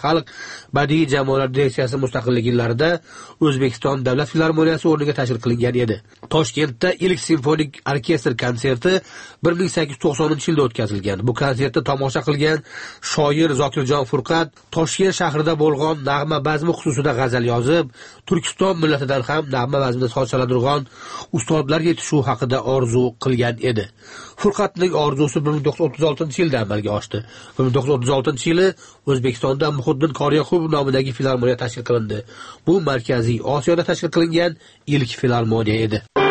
badiiy jamoalar direksiyasi mustaqillik yillarida O'zbekiston davlat filarmoniyasi o'rniga tashkil qilingan edi. Toshkentda ilk simfonik orkestr konserti 1890-yilda o'tkazilgan. Bu konsertda tomosha qilgan shoir Zokirjon Furqat Toshkent shahrida bo'lgan nag'ma bazmi xususida g'azal yozib, Turkiston millatidan ham nag'ma bazmida sochalardigan ustozlar yetishuv haqida orzu qilgan edi. Furqatning orzusi 1936-yilda amalga oshdi. 1936-yili O'zbekistonda Muhiddin Qoriyaqub nomidagi filarmoniya tashkil qilindi. Bu Markaziy Osiyoda tashkil qilingan ilk filarmoniya edi.